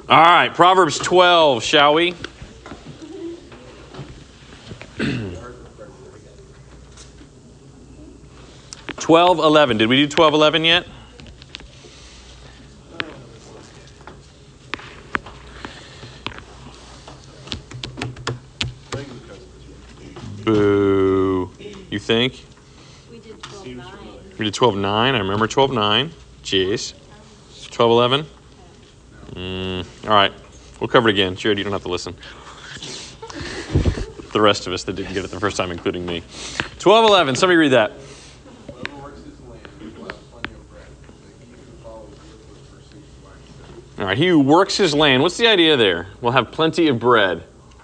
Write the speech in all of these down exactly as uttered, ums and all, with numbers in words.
All right, Proverbs twelve, shall we? twelve eleven. Did we do twelve eleven yet? Boo. You think? We did twelve nine. We did twelve nine. I remember twelve nine. Jeez. twelve eleven? Mm, all right. We'll cover it again. Jared, you don't have to listen. The rest of us that didn't get it the first time, including me. twelve eleven. Somebody read that. All right. He who works his land. What's the idea there? Will have plenty of bread.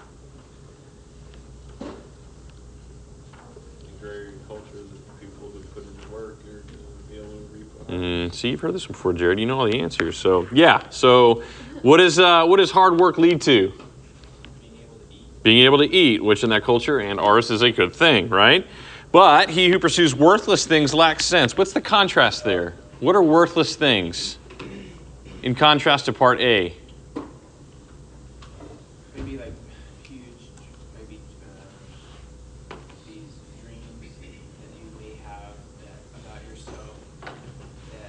Mm, see, you've heard this before, Jared. You know all the answers. So, yeah. So, what is uh, what does hard work lead to? Being able to eat. Being able to eat, which in that culture and ours is a good thing, right? But he who pursues worthless things lacks sense. What's the contrast there? What are worthless things in contrast to part A? Maybe like huge, maybe uh, these dreams that you may have that about yourself that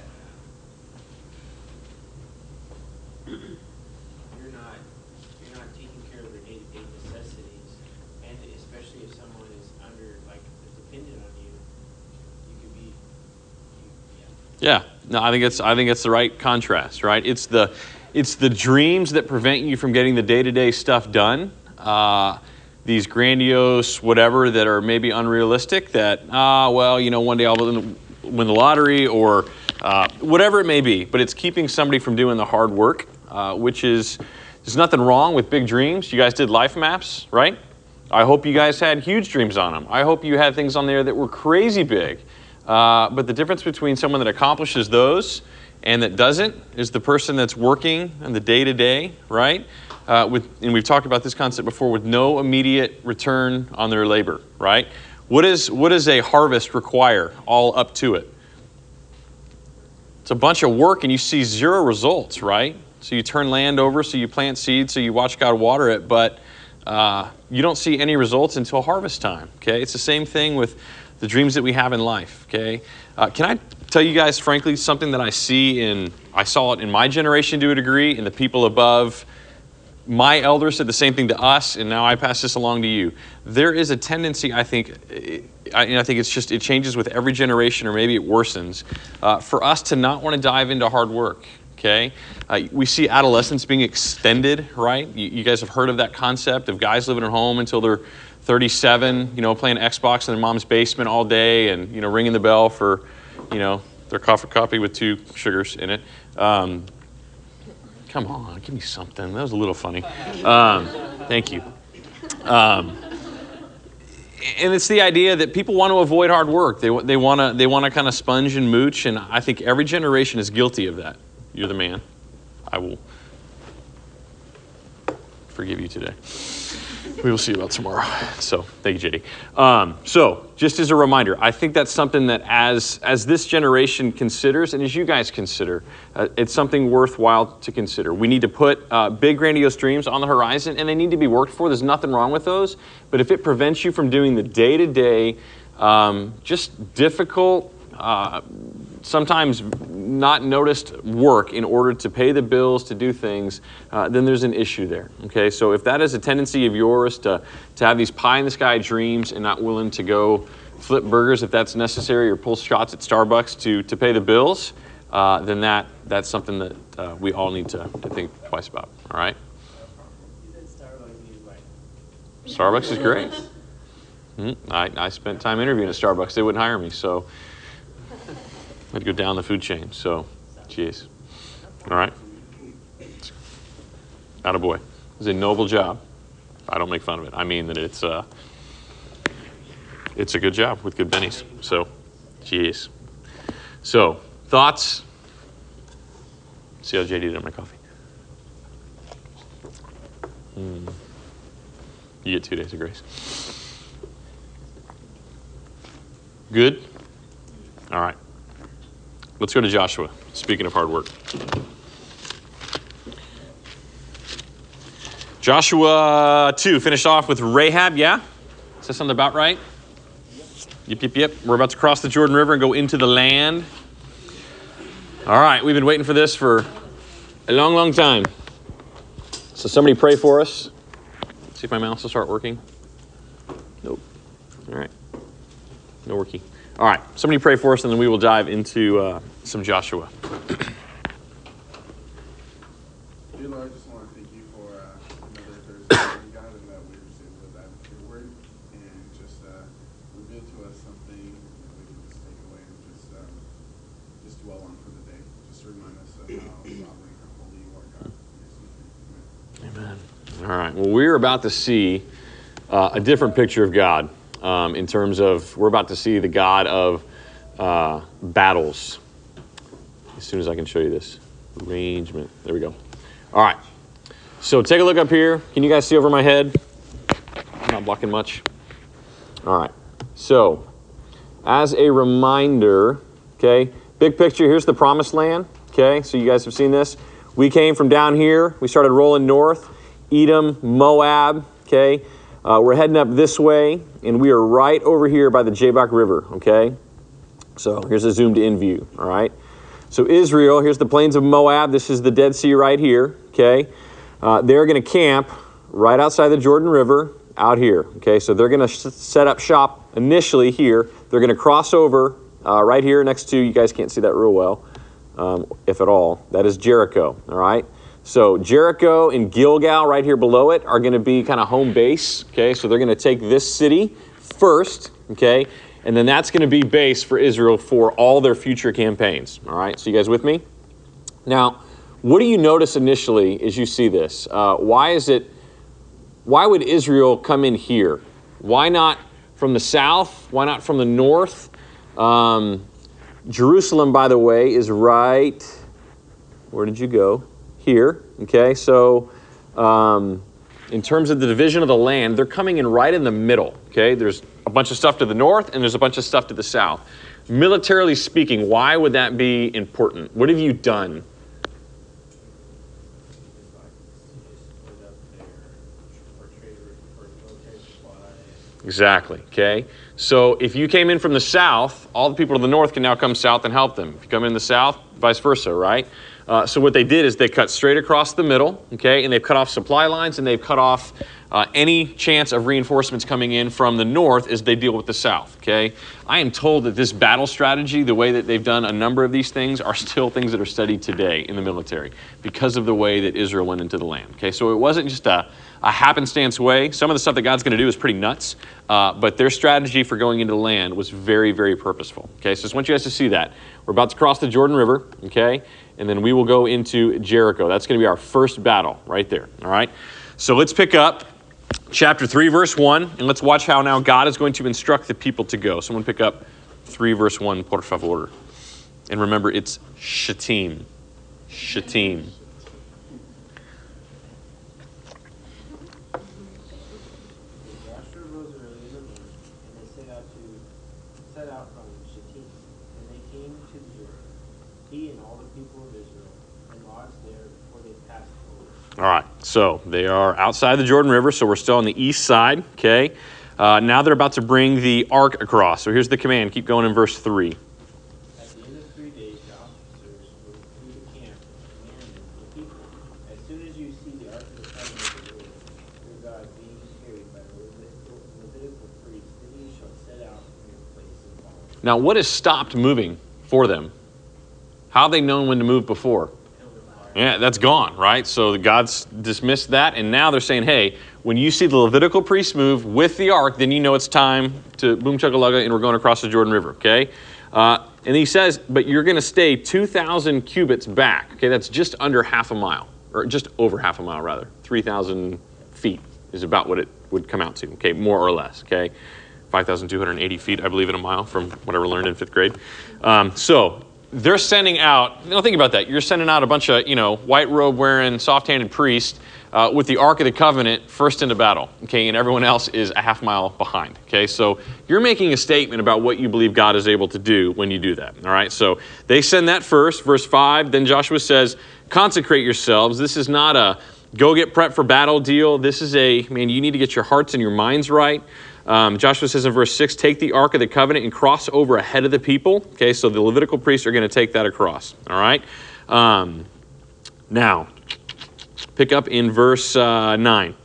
uh, you're not you're not taking care of their day-to-day necessities, and especially if someone is under like dependent on you, you could be. You, yeah. Yeah. No, I think it's I think it's the right contrast, right? It's the it's the dreams that prevent you from getting the day-to-day stuff done. Uh, these grandiose whatever that are maybe unrealistic. That ah, well, you know, one day I'll win the lottery or uh, whatever it may be. But it's keeping somebody from doing the hard work, uh, which is there's nothing wrong with big dreams. You guys did life maps, right? I hope you guys had huge dreams on them. I hope you had things on there that were crazy big. Uh, but the difference between someone that accomplishes those and that doesn't is the person that's working in the day-to-day, right? Uh, with, and we've talked about this concept before, with no immediate return on their labor, right? What is what does a harvest require all up to it? It's a bunch of work and you see zero results, right? So you turn land over, so you plant seeds, so you watch God water it, but uh, you don't see any results until harvest time, okay? It's the same thing with the dreams that we have in life, okay? Uh, can I tell you guys, frankly, something that I see in, I saw it in my generation to a degree, and the people above my elders said the same thing to us, and now I pass this along to you. There is a tendency, I think, and I think it's just, it changes with every generation, or maybe it worsens, uh, for us to not want to dive into hard work, okay? Uh, we see adolescence being extended, right? You, you guys have heard of that concept of guys living at home until they're thirty-seven, you know, playing Xbox in their mom's basement all day and, you know, ringing the bell for, you know, their coffee coffee with two sugars in it. Um, come on, give me something. That was a little funny. Um, thank you. Um, and it's the idea that people want to avoid hard work. They, they want to they want to kind of sponge and mooch, and I think every generation is guilty of that. You're the man. I will forgive you today. We will see about tomorrow. So thank you, J D. Um, so just as a reminder, I think that's something that as as this generation considers, and as you guys consider, uh, it's something worthwhile to consider. We need to put uh, big, grandiose dreams on the horizon, and they need to be worked for. There's nothing wrong with those. But if it prevents you from doing the day-to-day, um, just difficult, uh, sometimes not noticed work in order to pay the bills, to do things, uh, then there's an issue there, okay? So if that is a tendency of yours to, to have these pie-in-the-sky dreams and not willing to go flip burgers if that's necessary or pull shots at Starbucks to, to pay the bills, uh, then that that's something that uh, we all need to, to think twice about, all right? Starbucks is great. Mm-hmm. I, I spent time interviewing at Starbucks. They wouldn't hire me, so I had to go down the food chain, so, geez. All right? Attaboy. It's a noble job. I don't make fun of it. I mean that it's uh, it's a good job with good bennies. So, geez. So, thoughts? See how J D did on my coffee. Mm. You get two days of grace. Good? All right. Let's go to Joshua, speaking of hard work. Joshua two, finished off with Rahab, yeah? Is that something about right? Yep, yep, yep. We're about to cross the Jordan River and go into the land. All right, we've been waiting for this for a long, long time. So somebody pray for us. See if my mouse will start working. Nope. All right. No worky. All right, somebody pray for us, and then we will dive into uh, some Joshua. Dear Lord, I just want to thank you for uh, another Thursday morning, God, and that we receive the dive into your word, and just uh, reveal to us something that we can just take away and just um, just dwell on for the day. Just to remind us of how sovereign and how holy you are, God. Amen. All right, well, we're about to see uh, a different picture of God. Um, in terms of, we're about to see the God of uh, battles. As soon as I can show you this. Arrangement. There we go. All right. So take a look up here. Can you guys see over my head? I'm not blocking much. All right. So, as a reminder, okay, big picture, here's the promised land. Okay, so you guys have seen this. We came from down here. We started rolling north. Edom, Moab, okay. Uh, we're heading up this way, and we are right over here by the Jabbok River, okay? So here's a zoomed-in view, all right? So Israel, here's the plains of Moab. This is the Dead Sea right here, okay? Uh, they're going to camp right outside the Jordan River out here, okay? So they're going to sh- set up shop initially here. They're going to cross over uh, right here next to, you guys can't see that real well, um, if at all. That is Jericho, all right? So Jericho and Gilgal right here below it are going to be kind of home base, okay? So they're going to take this city first, okay? And then that's going to be base for Israel for all their future campaigns, all right? So you guys with me? Now, what do you notice initially as you see this? Uh, why is it, why would Israel come in here? Why not from the south? Why not from the north? Um, Jerusalem, by the way, is right, where did you go? Here, okay, so um, in terms of the division of the land, they're coming in right in the middle, okay? There's a bunch of stuff to the north and there's a bunch of stuff to the south. Militarily speaking, why would that be important? What have you done? Exactly, okay? So if you came in from the south, all the people to the north can now come south and help them. If you come in the south, vice versa, right? Uh, so what they did is they cut straight across the middle, okay, and they've cut off supply lines and they've cut off uh, any chance of reinforcements coming in from the north as they deal with the south, okay? I am told that this battle strategy, the way that they've done a number of these things, are still things that are studied today in the military because of the way that Israel went into the land, okay? So it wasn't just a, a happenstance way. Some of the stuff that God's going to do is pretty nuts, uh, but their strategy for going into the land was very, very purposeful, okay? So I just want you guys to see that. We're about to cross the Jordan River, okay? And then we will go into Jericho. That's going to be our first battle right there, all right? So let's pick up chapter three, verse one, and let's watch how now God is going to instruct the people to go. Someone pick up three, verse one, por favor. And remember, it's Shittim. Shittim. Joshua rose early in the morning, and they set out to set out from Shittim, and they came to the Jordan, he and all the people of Israel, and lodged there before they passed over. All right, so they are outside the Jordan River, so we're still on the east side, okay? Uh, now they're about to bring the ark across. So here's the command. Keep going in verse three. At the end of three days, the officers went through the camp and commanded the people, as soon as you see the ark of the covenant of the Lord, your God, being carried by the Levitical Levitical priests, then you shall set out from your place and follow. Now, what has stopped moving for them? How have they known when to move before? Yeah, that's gone, right? So God's dismissed that, and now they're saying, hey, when you see the Levitical priests move with the ark, then you know it's time to boom chugga and we're going across the Jordan River, okay? Uh, and he says, but you're going to stay two thousand cubits back, okay? That's just under half a mile, or just over half a mile, rather. three thousand feet is about what it would come out to, okay? More or less, okay? five thousand two hundred eighty feet, I believe, in a mile from whatever I learned in fifth grade. Um, so they're sending out, now think about that. You're sending out a bunch of, you know, white robe wearing, soft-handed priests uh, with the Ark of the Covenant first into battle, okay? And everyone else is a half mile behind, okay? So you're making a statement about what you believe God is able to do when you do that, all right? So they send that first, verse five. Then Joshua says, consecrate yourselves. This is not a go get prepped for battle deal. This is a, man, you need to get your hearts and your minds right. Um, Joshua says in verse six, take the Ark of the Covenant and cross over ahead of the people. Okay, so the Levitical priests are going to take that across. All right. Um, now, pick up in verse uh, nine.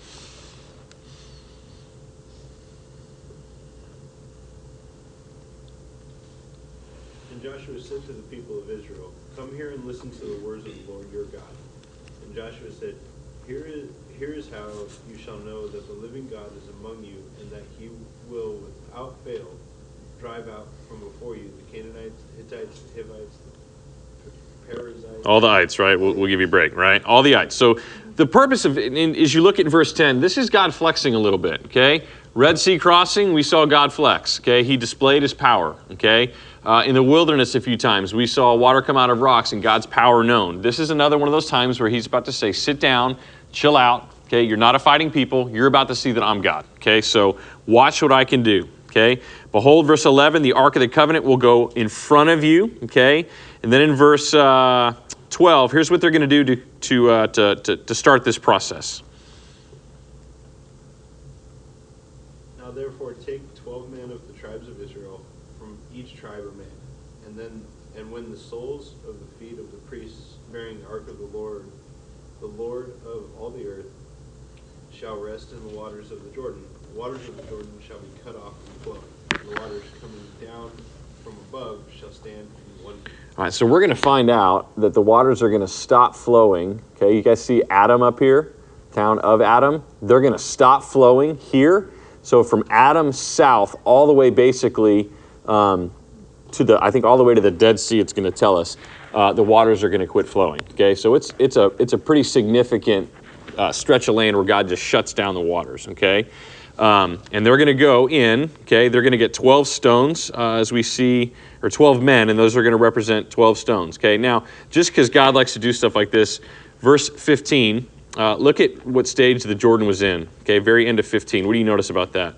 And Joshua said to the people of Israel, come here and listen to the words of the Lord your God. And Joshua said, Here is, here is how you shall know that the living God is among you, and that he will without fail drive out from before you the Canaanites, the Hittites, the Hivites, the Perizzites. All the ites, right? We'll, we'll give you a break, right? All the ites. So the purpose of, and as you look at verse ten, this is God flexing a little bit, okay? Red Sea crossing, we saw God flex, okay? He displayed his power, okay? Uh, in the wilderness a few times, we saw water come out of rocks and God's power known. This is another one of those times where he's about to say, sit down, chill out, okay? You're not a fighting people. You're about to see that I'm God, okay? So watch what I can do, okay? Behold, verse eleven, the Ark of the Covenant will go in front of you, okay? And then in verse uh, twelve, here's what they're going to do to, to, uh, to, to, to start this process. Now therefore take twelve men of the tribes of Israel from each tribe or man, and then and when the soles of the feet of the priests bearing the ark of the Lord, the Lord of all the earth, shall rest in the waters of the Jordan, the waters of the Jordan shall be cut off from flowing. The waters coming down from above shall stand in one. All right, so we're going to find out that the waters are going to stop flowing. Okay, you guys see Adam up here, town of Adam. They're going to stop flowing here. So from Adam south all the way basically um, to the, I think all the way to the Dead Sea, it's going to tell us uh, the waters are going to quit flowing. Okay, so it's it's a it's a pretty significant uh, stretch of land where God just shuts down the waters. Okay, um, and they're going to go in. Okay, they're going to get twelve stones uh, as we see, or twelve men, and those are going to represent twelve stones. Okay, now just because God likes to do stuff like this, verse fifteen. Uh, look at what stage the Jordan was in. Okay, very end of fifteen. What do you notice about that?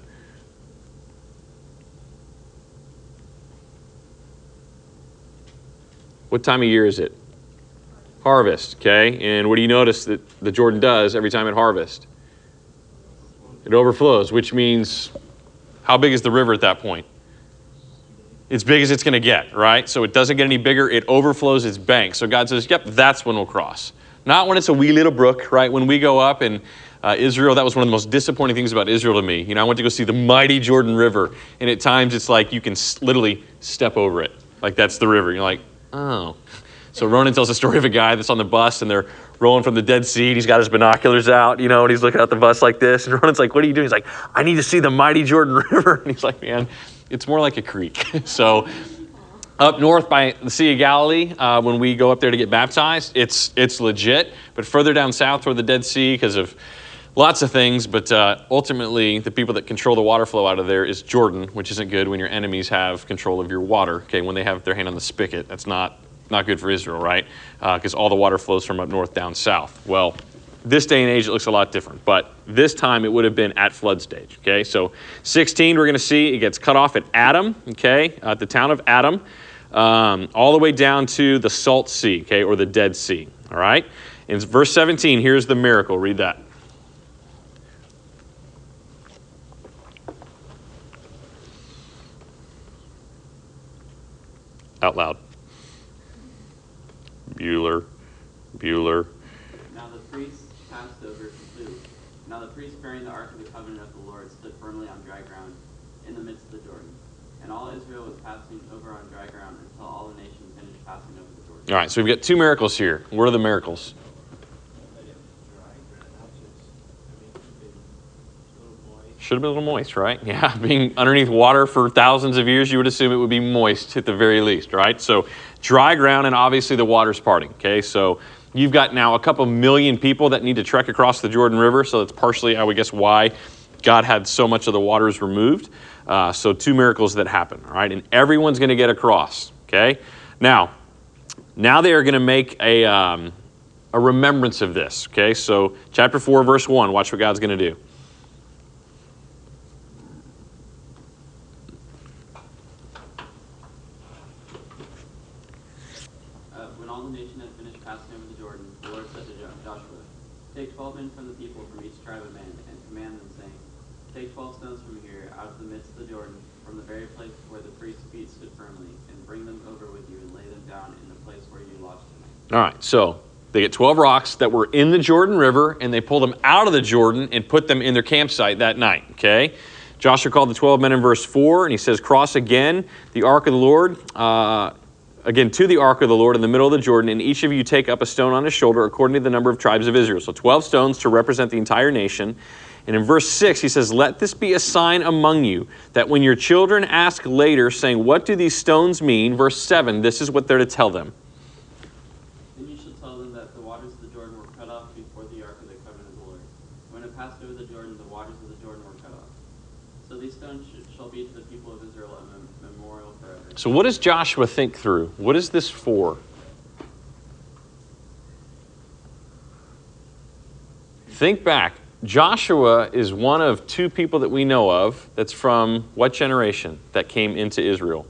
What time of year is it? Harvest, okay? And what do you notice that the Jordan does every time at harvest? It overflows, which means how big is the river at that point? It's big as it's going to get, right? So it doesn't get any bigger. It overflows its bank. So God says, yep, that's when we'll cross. Not when it's a wee little brook, right? When we go up and uh, Israel, that was one of the most disappointing things about Israel to me. You know, I went to go see the mighty Jordan River, and at times it's like you can s- literally step over it. Like that's the river. You're like, oh. So Ronan tells a story of a guy that's on the bus, and they're rolling from the Dead Sea, and he's got his binoculars out, you know, and he's looking out the bus like this. And Ronan's like, what are you doing? He's like, I need to see the mighty Jordan River. And he's like, man, it's more like a creek. So up north by the Sea of Galilee, uh, when we go up there to get baptized, it's it's legit. But further down south toward the Dead Sea, because of lots of things, but uh, ultimately the people that control the water flow out of there is Jordan, which isn't good when your enemies have control of your water. Okay, when they have their hand on the spigot, that's not not good for Israel, right? Because uh, all the water flows from up north down south. Well, this day and age, it looks a lot different. But this time, it would have been at flood stage, okay? So sixteen, we're going to see it gets cut off at Adam, okay, at the town of Adam, um, all the way down to the Salt Sea, okay, or the Dead Sea, all right? In verse seventeen, here's the miracle. Read that. Out loud. Bueller, Bueller. Now the priests passed over completely. Now the priests bearing the ark of the covenant of the Lord stood firmly on dry ground in the midst of the Jordan. And all Israel was passing over on dry ground until all the nation finished passing over the Jordan. All right, so we've got two miracles here. What are the miracles? Should have been a little moist, right? Yeah, being underneath water for thousands of years, you would assume it would be moist at the very least, right? So dry ground, and obviously the water's parting, okay? So you've got now a couple million people that need to trek across the Jordan River, so that's partially, I would guess, why God had so much of the waters removed. Uh, so two miracles that happen, all right? And everyone's going to get across, okay? Now, now they are going to make a, um, a remembrance of this, okay? So chapter four, verse one, watch what God's going to do. All the nation had finished passing over the Jordan, the Lord said to Joshua, take Take twelve men from the people from each tribe of man, and command them, saying, Take twelve stones from here, out of the midst of the Jordan, from the very place where the priest's feet stood firmly, and bring them over with you, and lay them down in the place where you lodged tonight. All right, so they get twelve rocks that were in the Jordan River, and they pull them out of the Jordan and put them in their campsite that night, okay? Joshua called the twelve men in verse four, and he says, Cross again the ark of the Lord, uh, again to the ark of the Lord in the middle of the Jordan, and each of you take up a stone on his shoulder according to the number of tribes of Israel. So twelve stones to represent the entire nation. And in verse six, he says, Let this be a sign among you, that when your children ask later, saying, What do these stones mean? Verse seven, this is what they're to tell them. Then you shall tell them that the waters of the Jordan were cut off before the ark of the covenant of the Lord. When it passed over the Jordan, the waters of the Jordan were cut off. So these stones sh- shall be to the people of Israel a mem- memorial forever. So what does Joshua think through? What is this for? Think back. Joshua is one of two people that we know of that's from what generation that came into Israel?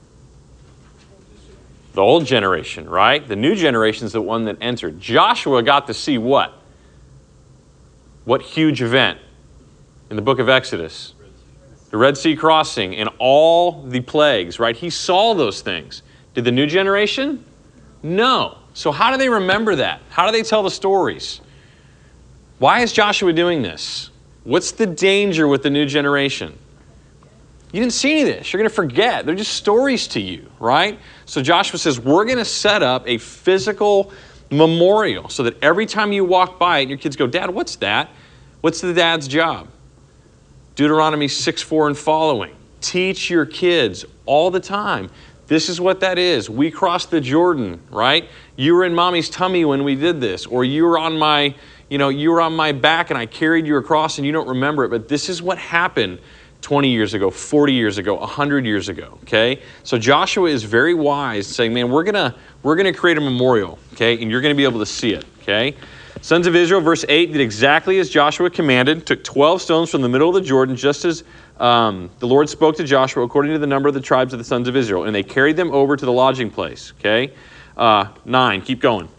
The old generation, right? The new generation is the one that entered. Joshua got to see what? What huge event in the book of Exodus? The Red Sea crossing and all the plagues, right? He saw those things. Did the new generation? No. So how do they remember that? How do they tell the stories? Why is Joshua doing this? What's the danger with the new generation? You didn't see any of this. You're going to forget. They're just stories to you, right? So Joshua says, we're going to set up a physical memorial so that every time you walk by it and your kids go, Dad, what's that? What's the dad's job? Deuteronomy six four and following. Teach your kids all the time. This is what that is. We crossed the Jordan, right? You were in mommy's tummy when we did this. Or you were on my, you know, you were on my back and I carried you across and you don't remember it. But this is what happened twenty years ago, forty years ago, one hundred years ago, okay? So Joshua is very wise, saying, man, we're going to we're gonna create a memorial, okay? And you're going to be able to see it, okay? Sons of Israel, verse eight, did exactly as Joshua commanded, took twelve stones from the middle of the Jordan, just as um, the Lord spoke to Joshua according to the number of the tribes of the sons of Israel. And they carried them over to the lodging place, okay? Uh, nine, keep going.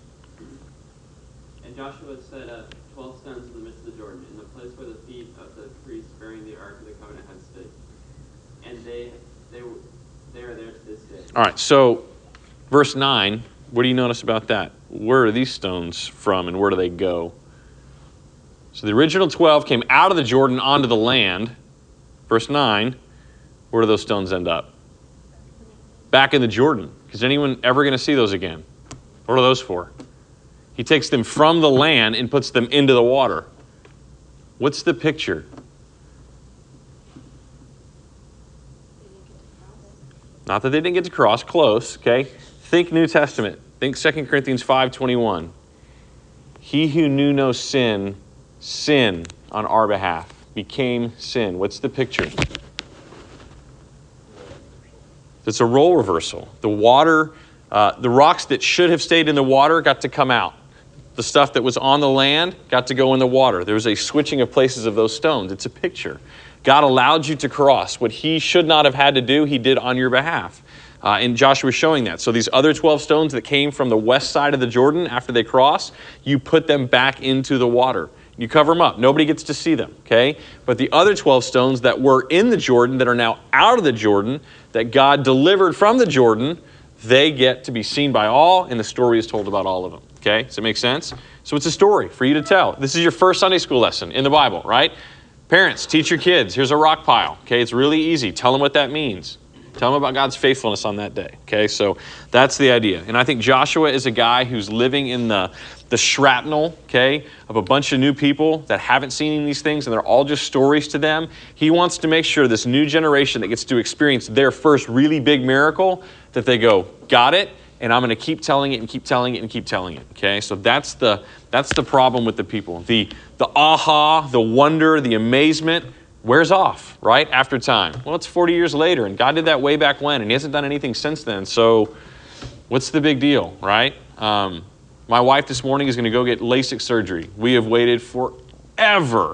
And Joshua set up twelve stones in the midst of the Jordan, in the place where the feet of the priests bearing the ark of the covenant had stood. And they they were they are there to this day. All right, so verse nine, what do you notice about that? Where are these stones from and where do they go? So the original twelve came out of the Jordan onto the land. Verse nine, where do those stones end up? Back in the Jordan. Is anyone ever going to see those again? What are those for? He takes them from the land and puts them into the water. What's the picture? Not that they didn't get to cross, close, okay? Think New Testament. Think Second Corinthians five twenty-one. He who knew no sin, sin on our behalf, became sin. What's the picture? It's a role reversal. The water, uh, the rocks that should have stayed in the water got to come out. The stuff that was on the land got to go in the water. There was a switching of places of those stones. It's a picture. God allowed you to cross. What he should not have had to do, he did on your behalf. Uh, and Joshua is showing that. So these other twelve stones that came from the west side of the Jordan after they crossed, you put them back into the water. You cover them up. Nobody gets to see them, okay? But the other twelve stones that were in the Jordan, that are now out of the Jordan, that God delivered from the Jordan, they get to be seen by all, and the story is told about all of them, okay? Does it make sense? So it's a story for you to tell. This is your first Sunday school lesson in the Bible, right? Parents, teach your kids. Here's a rock pile, okay? It's really easy. Tell them what that means. Tell them about God's faithfulness on that day, okay? So that's the idea. And I think Joshua is a guy who's living in the, the shrapnel, okay, of a bunch of new people that haven't seen these things, and they're all just stories to them. He wants to make sure this new generation that gets to experience their first really big miracle, that they go, got it, and I'm going to keep telling it and keep telling it and keep telling it, okay? So that's the that's the problem with the people. The, the aha, the wonder, the amazement wears off, right, after time. Well, it's forty years later, and God did that way back when, and he hasn't done anything since then. So what's the big deal, right? Um, my wife this morning is going to go get LASIK surgery. We have waited forever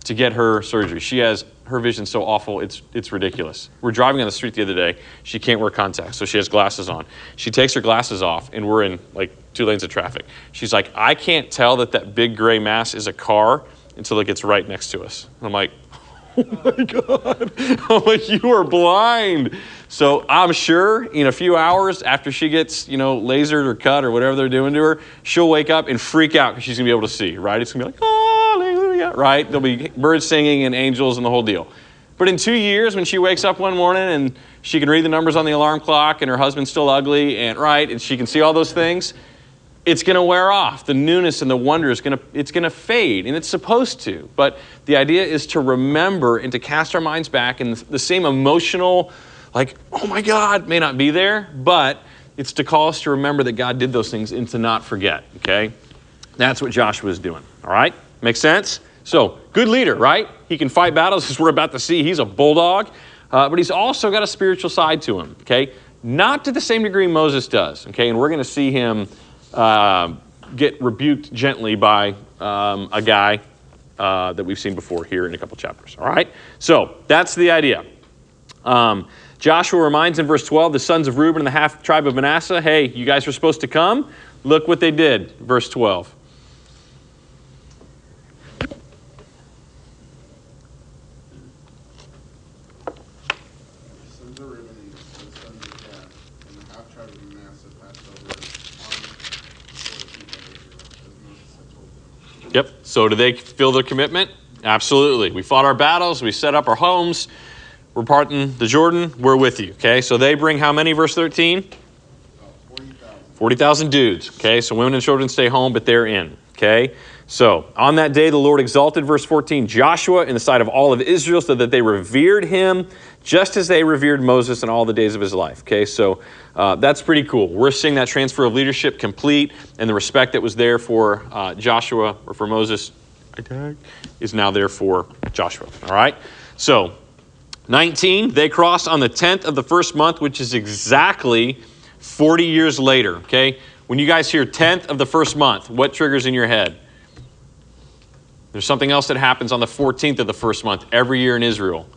to get her surgery. She has, her vision's so awful, it's it's ridiculous. We're driving on the street the other day. She can't wear contacts, so she has glasses on. She takes her glasses off, and we're in like two lanes of traffic. She's like, I can't tell that that big gray mass is a car until it gets right next to us. And I'm like, oh my God. I'm like, you are blind. So I'm sure in a few hours after she gets, you know, lasered or cut or whatever they're doing to her, she'll wake up and freak out because she's going to be able to see, right? It's going to be like, hallelujah, right? There'll be birds singing and angels and the whole deal. But in two years, when she wakes up one morning and she can read the numbers on the alarm clock and her husband's still ugly and, right, and she can see all those things, it's going to wear off. The newness and the wonder is going to, it's going to fade, and it's supposed to. But the idea is to remember and to cast our minds back, and the, the same emotional, like, oh my God, may not be there, but it's to call us to remember that God did those things and to not forget, okay? That's what Joshua is doing, all right? Make sense? So, good leader, right? He can fight battles, as we're about to see. He's a bulldog, uh, but he's also got a spiritual side to him, okay? Not to the same degree Moses does, okay? And we're going to see him uh, get rebuked gently by um, a guy uh, that we've seen before here in a couple chapters, all right? So, that's the idea. Um, Joshua reminds in verse twelve, the sons of Reuben and the half tribe of Manasseh, hey, you guys were supposed to come. Look what they did, verse twelve. Yep. So do they feel their commitment? Absolutely. We fought our battles. We set up our homes. We're parting the Jordan. We're with you. Okay. So they bring how many? Verse thirteen? forty thousand dudes. Okay. So women and children stay home, but they're in. Okay. So on that day, the Lord exalted, verse fourteen, Joshua in the sight of all of Israel so that they revered him just as they revered Moses in all the days of his life. Okay. So uh, that's pretty cool. We're seeing that transfer of leadership complete, and the respect that was there for uh, Joshua or for Moses is now there for Joshua. All right. So nineteen, they crossed on the tenth of the first month, which is exactly forty years later. Okay. When you guys hear tenth of the first month, what triggers in your head? There's something else that happens on the fourteenth of the first month every year in Israel.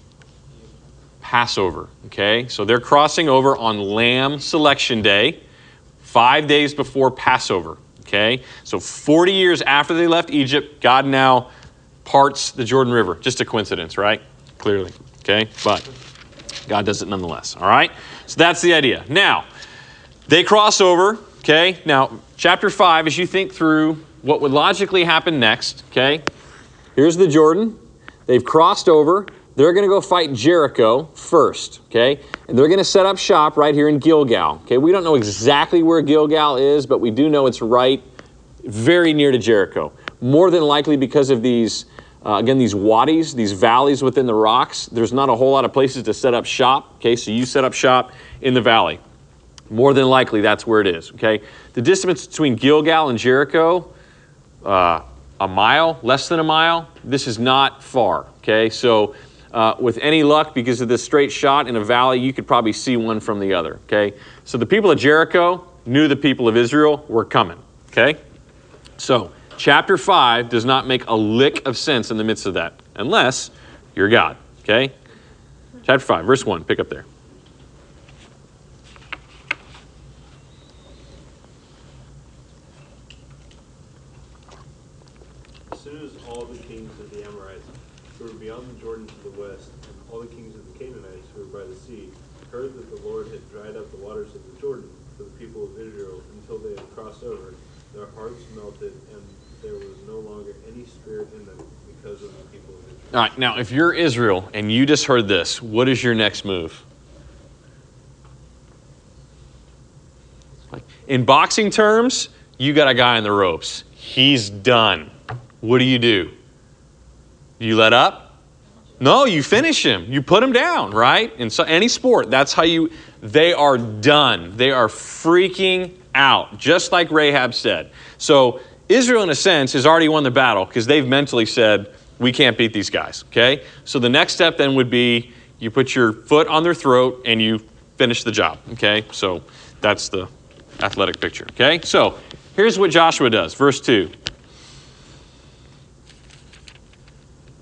Passover, okay? So they're crossing over on Lamb Selection Day, five days before Passover, okay? So forty years after they left Egypt, God now parts the Jordan River. Just a coincidence, right? Clearly, okay? But God does it nonetheless, all right? So that's the idea. Now, they cross over, okay? Now, chapter five, as you think through what would logically happen next, okay? Here's the Jordan. They've crossed over. They're going to go fight Jericho first, okay? And they're going to set up shop right here in Gilgal, okay? We don't know exactly where Gilgal is, but we do know it's right very near to Jericho. More than likely because of these, uh, again, these wadis, these valleys within the rocks. There's not a whole lot of places to set up shop, okay? So you set up shop in the valley. More than likely, that's where it is, okay? The distance between Gilgal and Jericho, uh, a mile, less than a mile. This is not far, okay? So uh, with any luck, because of this straight shot in a valley, you could probably see one from the other, okay? So the people of Jericho knew the people of Israel were coming, okay? So chapter five does not make a lick of sense in the midst of that, unless you're God, okay? Chapter five, verse one, pick up there. As soon as all the kings of the Amorites who were beyond the Jordan to the west, and all the kings of the Canaanites who were by the sea, heard that the Lord had dried up the waters of the Jordan for the people of Israel until they had crossed over, their hearts melted, and there was no longer any spirit in them because of the people of Israel. All right, now if you're Israel and you just heard this, what is your next move? In boxing terms, you got a guy on the ropes. He's done. What do you do? Do you let up? No, you finish him. You put him down, right? In so, any sport, that's how you, they are done. They are freaking out, just like Rahab said. So Israel, in a sense, has already won the battle because they've mentally said, we can't beat these guys, okay? So the next step then would be you put your foot on their throat and you finish the job, okay? So that's the athletic picture, okay? So here's what Joshua does, verse two.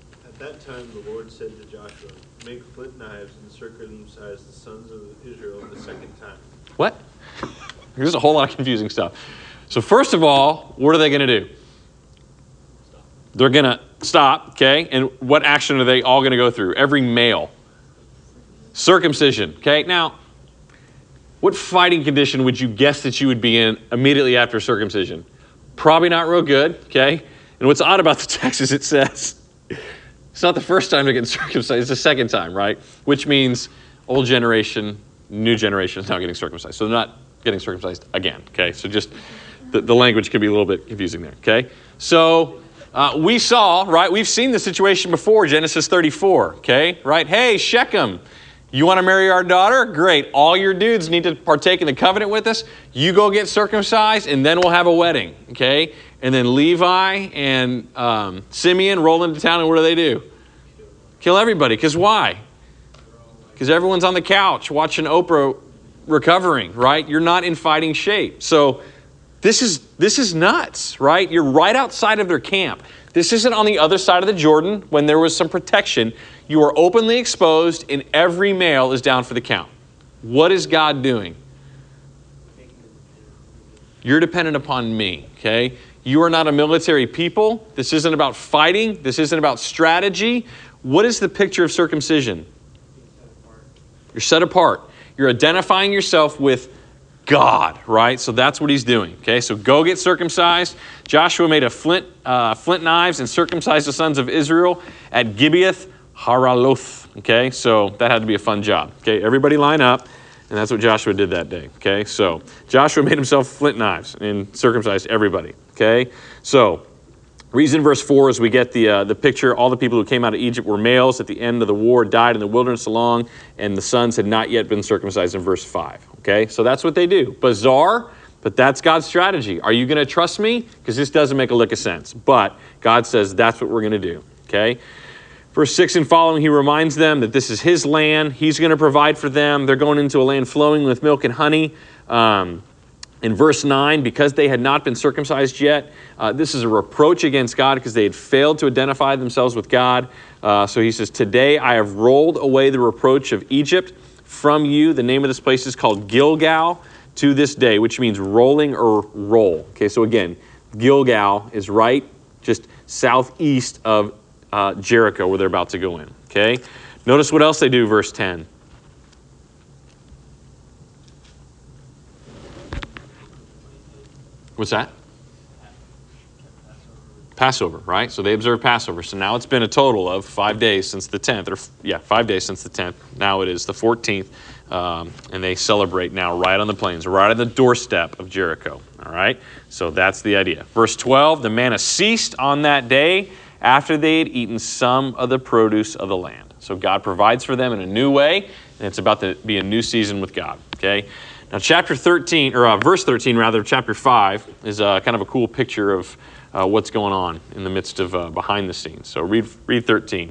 that time the Lord said to Joshua, make flint knives and circumcise the sons of Israel the second time. What? There's a whole lot of confusing stuff. So first of all, what are they going to do? They're going to stop, okay? And what action are they all going to go through? Every male. Circumcision, okay? Now, what fighting condition would you guess that you would be in immediately after circumcision? Probably not real good, okay? And what's odd about the text is it says it's not the first time they're getting circumcised, it's the second time, right? Which means old generation, new generation is now getting circumcised. So they're not getting circumcised again, okay? So just the, the language can be a little bit confusing there, okay? So uh, we saw, right, we've seen the situation before, Genesis thirty-four, okay, right? Hey, Shechem, you want to marry our daughter? Great. All your dudes need to partake in the covenant with us. You go get circumcised, and then we'll have a wedding, okay? And then Levi and um, Simeon roll into town, and what do they do? Kill everybody. Because why? Because everyone's on the couch watching Oprah recovering, right? You're not in fighting shape. So this is this is nuts, right? You're right outside of their camp. This isn't on the other side of the Jordan when there was some protection. You are openly exposed, and every male is down for the count. What is God doing? You're dependent upon me, okay? You are not a military people. This isn't about fighting. This isn't about strategy. What is the picture of circumcision? You're set apart. You're identifying yourself with God, right? So that's what he's doing, okay? So go get circumcised. Joshua made a flint, uh, flint knives and circumcised the sons of Israel at Gibeath Haraloth, okay? So that had to be a fun job, okay? Everybody line up, and that's what Joshua did that day, okay? So Joshua made himself flint knives and circumcised everybody, okay? So reason verse four is we get the uh, the picture. All the people who came out of Egypt were males. At the end of the war, died in the wilderness along, and the sons had not yet been circumcised in verse five, okay? So that's what they do. Bizarre, but that's God's strategy. Are you going to trust me? Because this doesn't make a lick of sense. But God says that's what we're going to do, okay? Verse six and following, he reminds them that this is his land. He's going to provide for them. They're going into a land flowing with milk and honey. Um, in verse nine, because they had not been circumcised yet, uh, this is a reproach against God because they had failed to identify themselves with God. Uh, so he says, today I have rolled away the reproach of Egypt from you. The name of this place is called Gilgal to this day, which means rolling or roll. Okay, so again, Gilgal is right just southeast of Uh, Jericho, where they're about to go in, okay? Notice what else they do, verse ten. What's that? Passover, right? So they observe Passover. So now it's been a total of five days since the tenth, or yeah, five days since the tenth. Now it is the fourteenth, um, and they celebrate now right on the plains, right on the doorstep of Jericho, all right? So that's the idea. Verse twelve, the manna ceased on that day after they had eaten some of the produce of the land. So God provides for them in a new way, and it's about to be a new season with God, okay? Now chapter thirteen, or uh, verse thirteen rather, chapter five, is uh, kind of a cool picture of uh, what's going on in the midst of uh, behind the scenes. So read, read thirteen.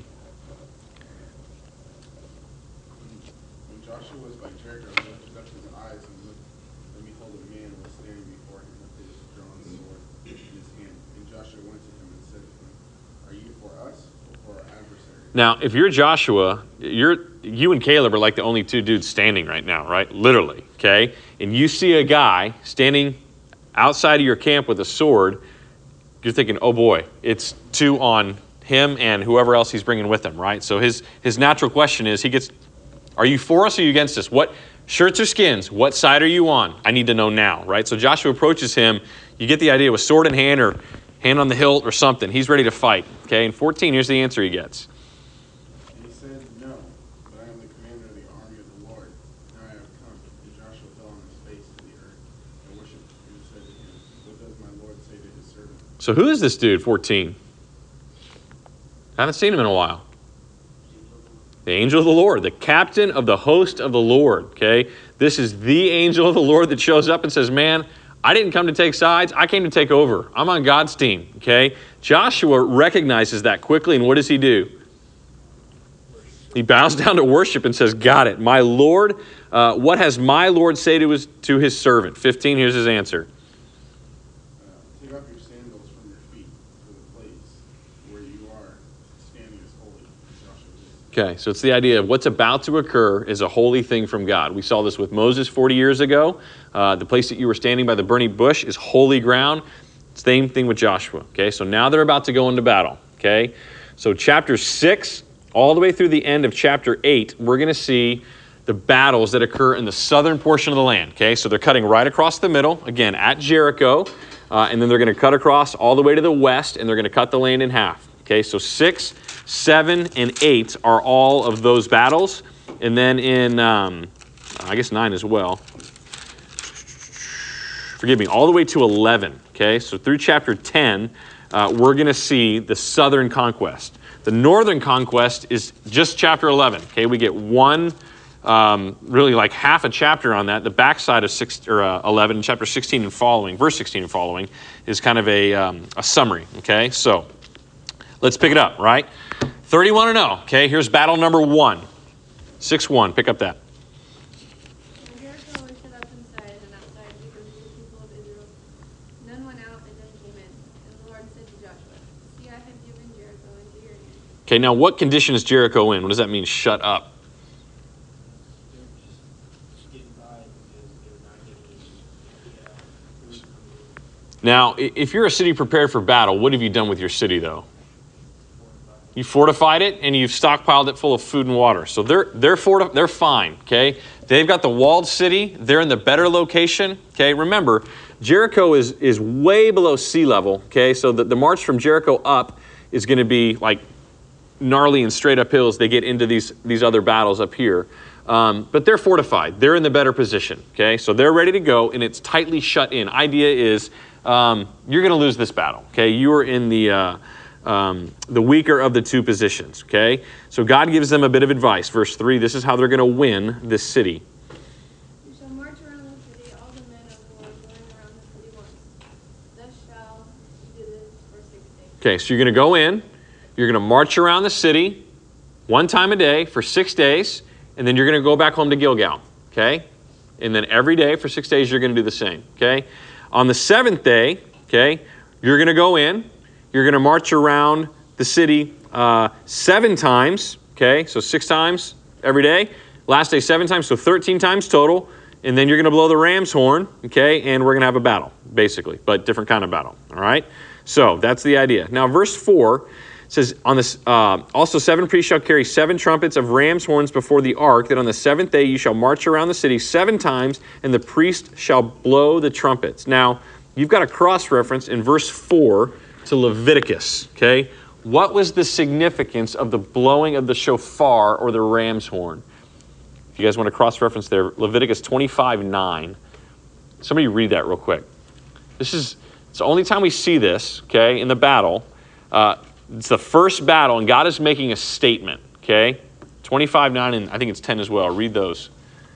When Joshua was by Jericho, he lifted up his eyes and looked, and behold, a man was standing before him with his drawn sword in his hand. And Joshua went to him and said to him, are you for us or for our adversaries? Now, if you're Joshua, you're you and Caleb are like the only two dudes standing right now, right? Literally, okay? And you see a guy standing outside of your camp with a sword, you're thinking, oh boy, it's two on him and whoever else he's bringing with him, right? So his his natural question is, he gets, are you for us or are you against us? What shirts or skins? What side are you on? I need to know now, right? So Joshua approaches him. You get the idea, with sword in hand or hand on the hilt or something. He's ready to fight, okay? In fourteen, here's the answer he gets. And he said, no, but I am the commander of the army of the Lord. Now I have come. And Joshua fell on his face to the earth and worshipped, and said to him, what does my Lord say to his servant? So who is this dude, fourteen? I haven't seen him in a while. The angel of the Lord, the captain of the host of the Lord, okay? This is the angel of the Lord that shows up and says, man, I didn't come to take sides. I came to take over. I'm on God's team, okay? Joshua recognizes that quickly, and what does he do? He bows down to worship and says, got it. My Lord, uh, what has my Lord say to his, to his servant? fifteen, here's his answer. Uh, take off your sandals from your feet, for the place where you are standing is holy. Okay, so it's the idea of what's about to occur is a holy thing from God. We saw this with Moses forty years ago. Uh, the place that you were standing by the burning bush is holy ground. Same thing with Joshua. Okay, so now they're about to go into battle. Okay, so chapter six, all the way through the end of chapter eight, we're going to see the battles that occur in the southern portion of the land. Okay, so they're cutting right across the middle, again, at Jericho, uh, and then they're going to cut across all the way to the west, and they're going to cut the land in half. Okay, so six, seven, and eight are all of those battles. And then in, um, I guess nine as well. Forgive me, all the way to eleven. Okay, so through chapter ten, uh, we're going to see the southern conquest. The northern conquest is just chapter eleven. Okay, we get one, um, really like half a chapter on that. The backside of six, or, uh, eleven, chapter sixteen and following, verse sixteen and following, is kind of a, um, a summary. Okay, so let's pick it up, right? thirty-one and oh, okay, here's battle number one. six one, pick up that. When Jericho was shut up inside and outside because of the people of Israel, none went out and none came in. And the Lord said to Joshua, see, I have given Jericho into your hand. Okay, now what condition is Jericho in? What does that mean, shut up? They're just getting by because they're not getting any, uh, food coming in. Now, i- if you're a city prepared for battle, what have you done with your city, though? You fortified it, and you've stockpiled it full of food and water. So they're they're forti- they're fine, okay? They've got the walled city. They're in the better location, okay? Remember, Jericho is, is way below sea level, okay? So the, the march from Jericho up is going to be like gnarly and straight up hills. They get into these, these other battles up here. Um, but they're fortified. They're in the better position, okay? So they're ready to go, and it's tightly shut in. Idea is um, you're going to lose this battle, okay? You are in the... Uh, Um, the weaker of the two positions, okay? So God gives them a bit of advice. Verse three, this is how they're going to win this city. You shall march around the city, all the men of the Lord going around the city once. Thus shall you do this for six days. Okay, so you're going to go in, you're going to march around the city one time a day for six days, and then you're going to go back home to Gilgal, okay? And then every day for six days, you're going to do the same, okay? On the seventh day, okay, you're going to go in, you're going to march around the city uh, seven times, okay? So six times every day. Last day, seven times, so thirteen times total. And then you're going to blow the ram's horn, okay? And we're going to have a battle, basically, but different kind of battle, all right? So that's the idea. Now, verse four says, "On this uh, also seven priests shall carry seven trumpets of ram's horns before the ark, that on the seventh day you shall march around the city seven times, and the priest shall blow the trumpets." Now, you've got a cross-reference in verse four to Leviticus, okay? What was the significance of the blowing of the shofar or the ram's horn? If you guys want to cross-reference there, Leviticus twenty-five nine. Somebody read that real quick. This is, it's the only time we see this, okay, in the battle. Uh, it's the first battle, and God is making a statement, okay? twenty-five nine, and I think it's ten as well. Read those.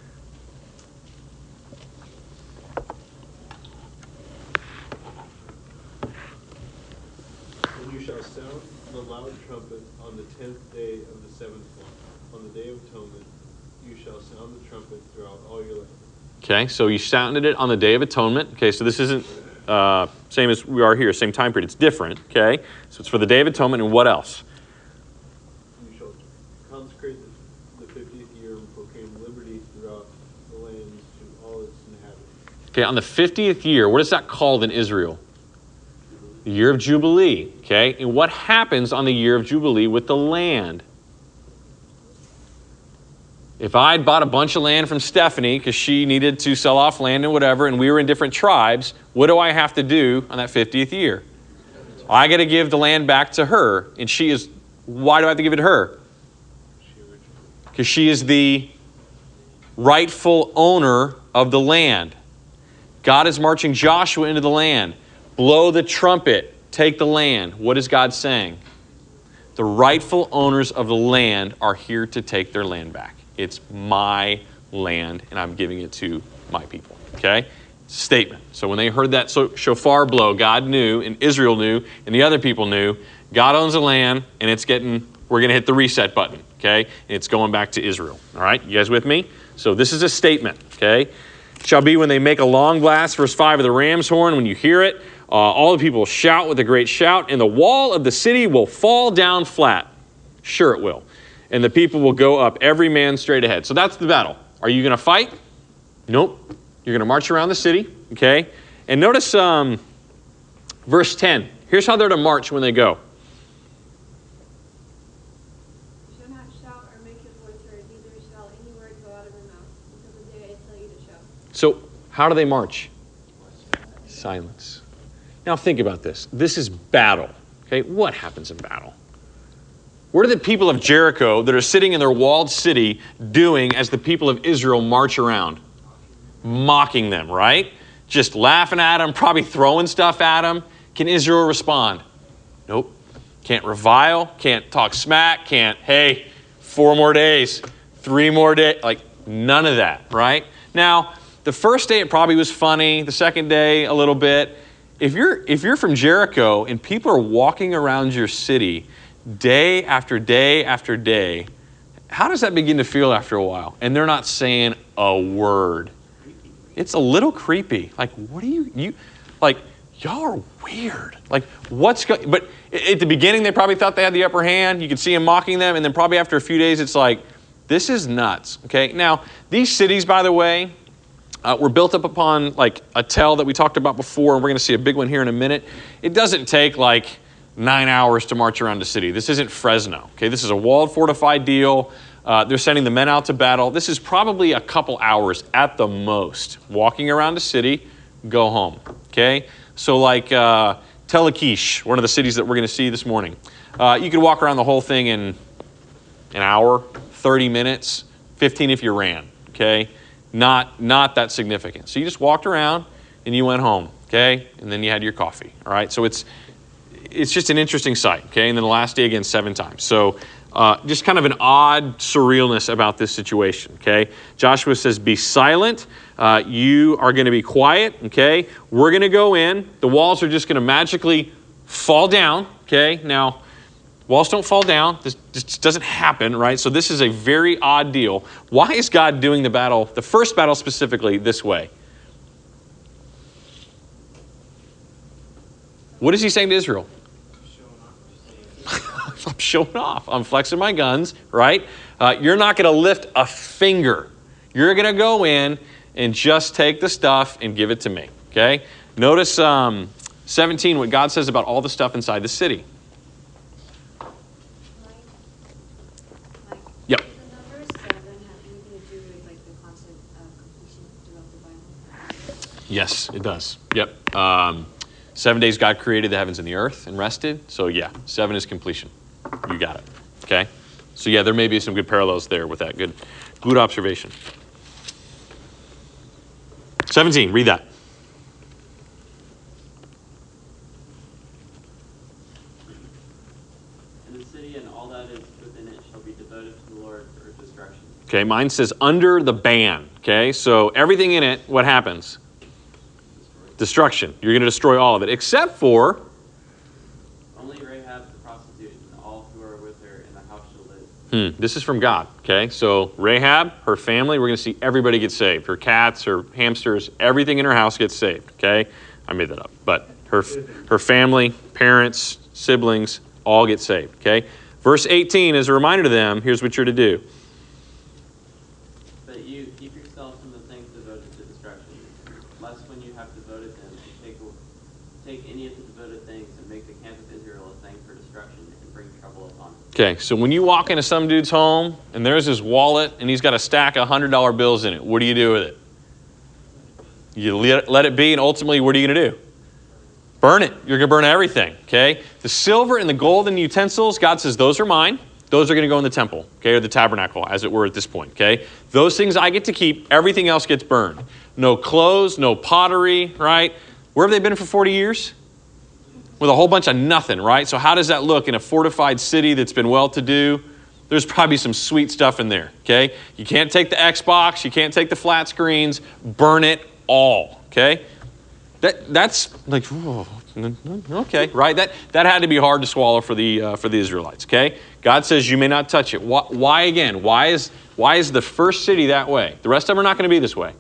And you shall sound the loud trumpet on the tenth day of the seventh month. On the day of atonement, you shall sound the trumpet throughout all your land. Okay, so you sounded it on the Day of Atonement. Okay, so this isn't uh, same as we are here, same time period. It's different, okay? So it's for the Day of Atonement, and what else? You shall consecrate the fiftieth year and proclaim liberty throughout the land to all its inhabitants. Okay, on the fiftieth year, what is that called in Israel? The year of Jubilee, okay? And what happens on the year of Jubilee with the land? If I had bought a bunch of land from Stephanie because she needed to sell off land and whatever, and we were in different tribes, what do I have to do on that fiftieth year? I got to give the land back to her. And she is, why do I have to give it to her? Because she is the rightful owner of the land. God is marching Joshua into the land. Blow the trumpet, take the land. What is God saying? The rightful owners of the land are here to take their land back. It's my land, and I'm giving it to my people. Okay? Statement. So when they heard that shofar blow, God knew, and Israel knew, and the other people knew, God owns the land, and it's getting, we're going to hit the reset button. Okay? And it's going back to Israel. All right? You guys with me? So this is a statement. Okay? It shall be when they make a long blast, verse five, of the ram's horn, when you hear it, uh, all the people will shout with a great shout, and the wall of the city will fall down flat. Sure it will. and the people will go up, every man straight ahead. So that's the battle. Are you going to fight? Nope. You're going to march around the city, okay? And notice um, verse ten. Here's how they're to march when they go. You shall not shout or make your voice heard, neither shall any word go out of your mouth until the day I tell you to shout. So how do they march? Silence. Now think about this. This is battle, okay? What happens in battle? What are the people of Jericho that are sitting in their walled city doing as the people of Israel march around? Mocking them, right? Just laughing at them, probably throwing stuff at them. Can Israel respond? Nope. Can't revile, can't talk smack, can't, hey, four more days, three more days, like none of that, right? Now, the first day it probably was funny, the second day a little bit. If you're if you're from Jericho and people are walking around your city day after day after day, how does that begin to feel after a while? And they're not saying a word. It's a little creepy. Like, what are you, you, like, y'all are weird. Like, what's going, but at the beginning they probably thought they had the upper hand. You could see them mocking them. And then probably after a few days, it's like, this is nuts, okay? Now, these cities, by the way, uh, were built up upon, like, a tell that we talked about before, and we're going to see a big one here in a minute. It doesn't take, like, nine hours to march around a city. This isn't Fresno, okay? This is a walled, fortified deal. Uh, they're sending the men out to battle. This is probably a couple hours at the most. Walking around a city, go home, okay? So like uh, Tel Achish, one of the cities that we're going to see this morning. Uh, you could walk around the whole thing in an hour, thirty minutes, fifteen if you ran, okay? Not, not that significant. So you just walked around and you went home, okay? And then you had your coffee, all right? So it's, it's just an interesting sight, okay? And then the last day again, seven times. So uh, just kind of an odd surrealness about this situation, okay? Joshua says, be silent. Uh, you are going to be quiet, okay? We're going to go in. The walls are just going to magically fall down, okay? Now, walls don't fall down. This just doesn't happen, right? So this is a very odd deal. Why is God doing the battle, the first battle specifically, this way? What is he saying to Israel? I'm showing off. I'm flexing my guns, right? Uh, you're not going to lift a finger. You're going to go in and just take the stuff and give it to me, okay? Notice um, seventeen, what God says about all the stuff inside the city. Yep. Does the number seven have anything to do with like the concept of completion throughout the Bible? Yes, it does. Yep. Um, seven days God created the heavens and the earth and rested. So yeah, seven is completion. You got it. Okay? So yeah, there may be some good parallels there with that. Good, good observation. seventeen, read that. And the city and all that is within it shall be devoted to the Lord for destruction. Okay, mine says under the ban. Okay, so everything in it, what happens? Destruction. You're going to destroy all of it, except for Only Rahab the prostitute and all who are with her in the house shall live. Hmm, this is from God, okay? So Rahab, her family, we're going to see everybody get saved. Her cats, her hamsters, everything in her house gets saved, okay? I made that up. But her her family, parents, siblings, all get saved, okay? Verse eighteen is a reminder to them, here's what you're to do. But you keep yourselves from the things devoted to destruction, lest when you have devoted them, you take, take any of the devoted things and make the camp of Israel a thing for destruction and bring trouble upon them. Okay, so when you walk into some dude's home and there's his wallet and he's got a stack of one hundred dollar bills in it, what do you do with it? You let it be, and ultimately, what are you going to do? Burn it. You're going to burn everything, okay? The silver and the gold and utensils, God says, those are mine. Those are going to go in the temple, okay, or the tabernacle, as it were at this point, okay? Those things I get to keep. Everything else gets burned. No clothes, no pottery, right? Where have they been for forty years? With a whole bunch of nothing, right? So how does that look in a fortified city that's been well-to-do? There's probably some sweet stuff in there, okay? You can't take the Xbox. You can't take the flat screens. Burn it all, okay? That that's like, whoa, okay, right? That that had to be hard to swallow for the uh, for the Israelites, okay? God says you may not touch it. Why, why again? Why is why is the first city that way? The rest of them are not going to be this way.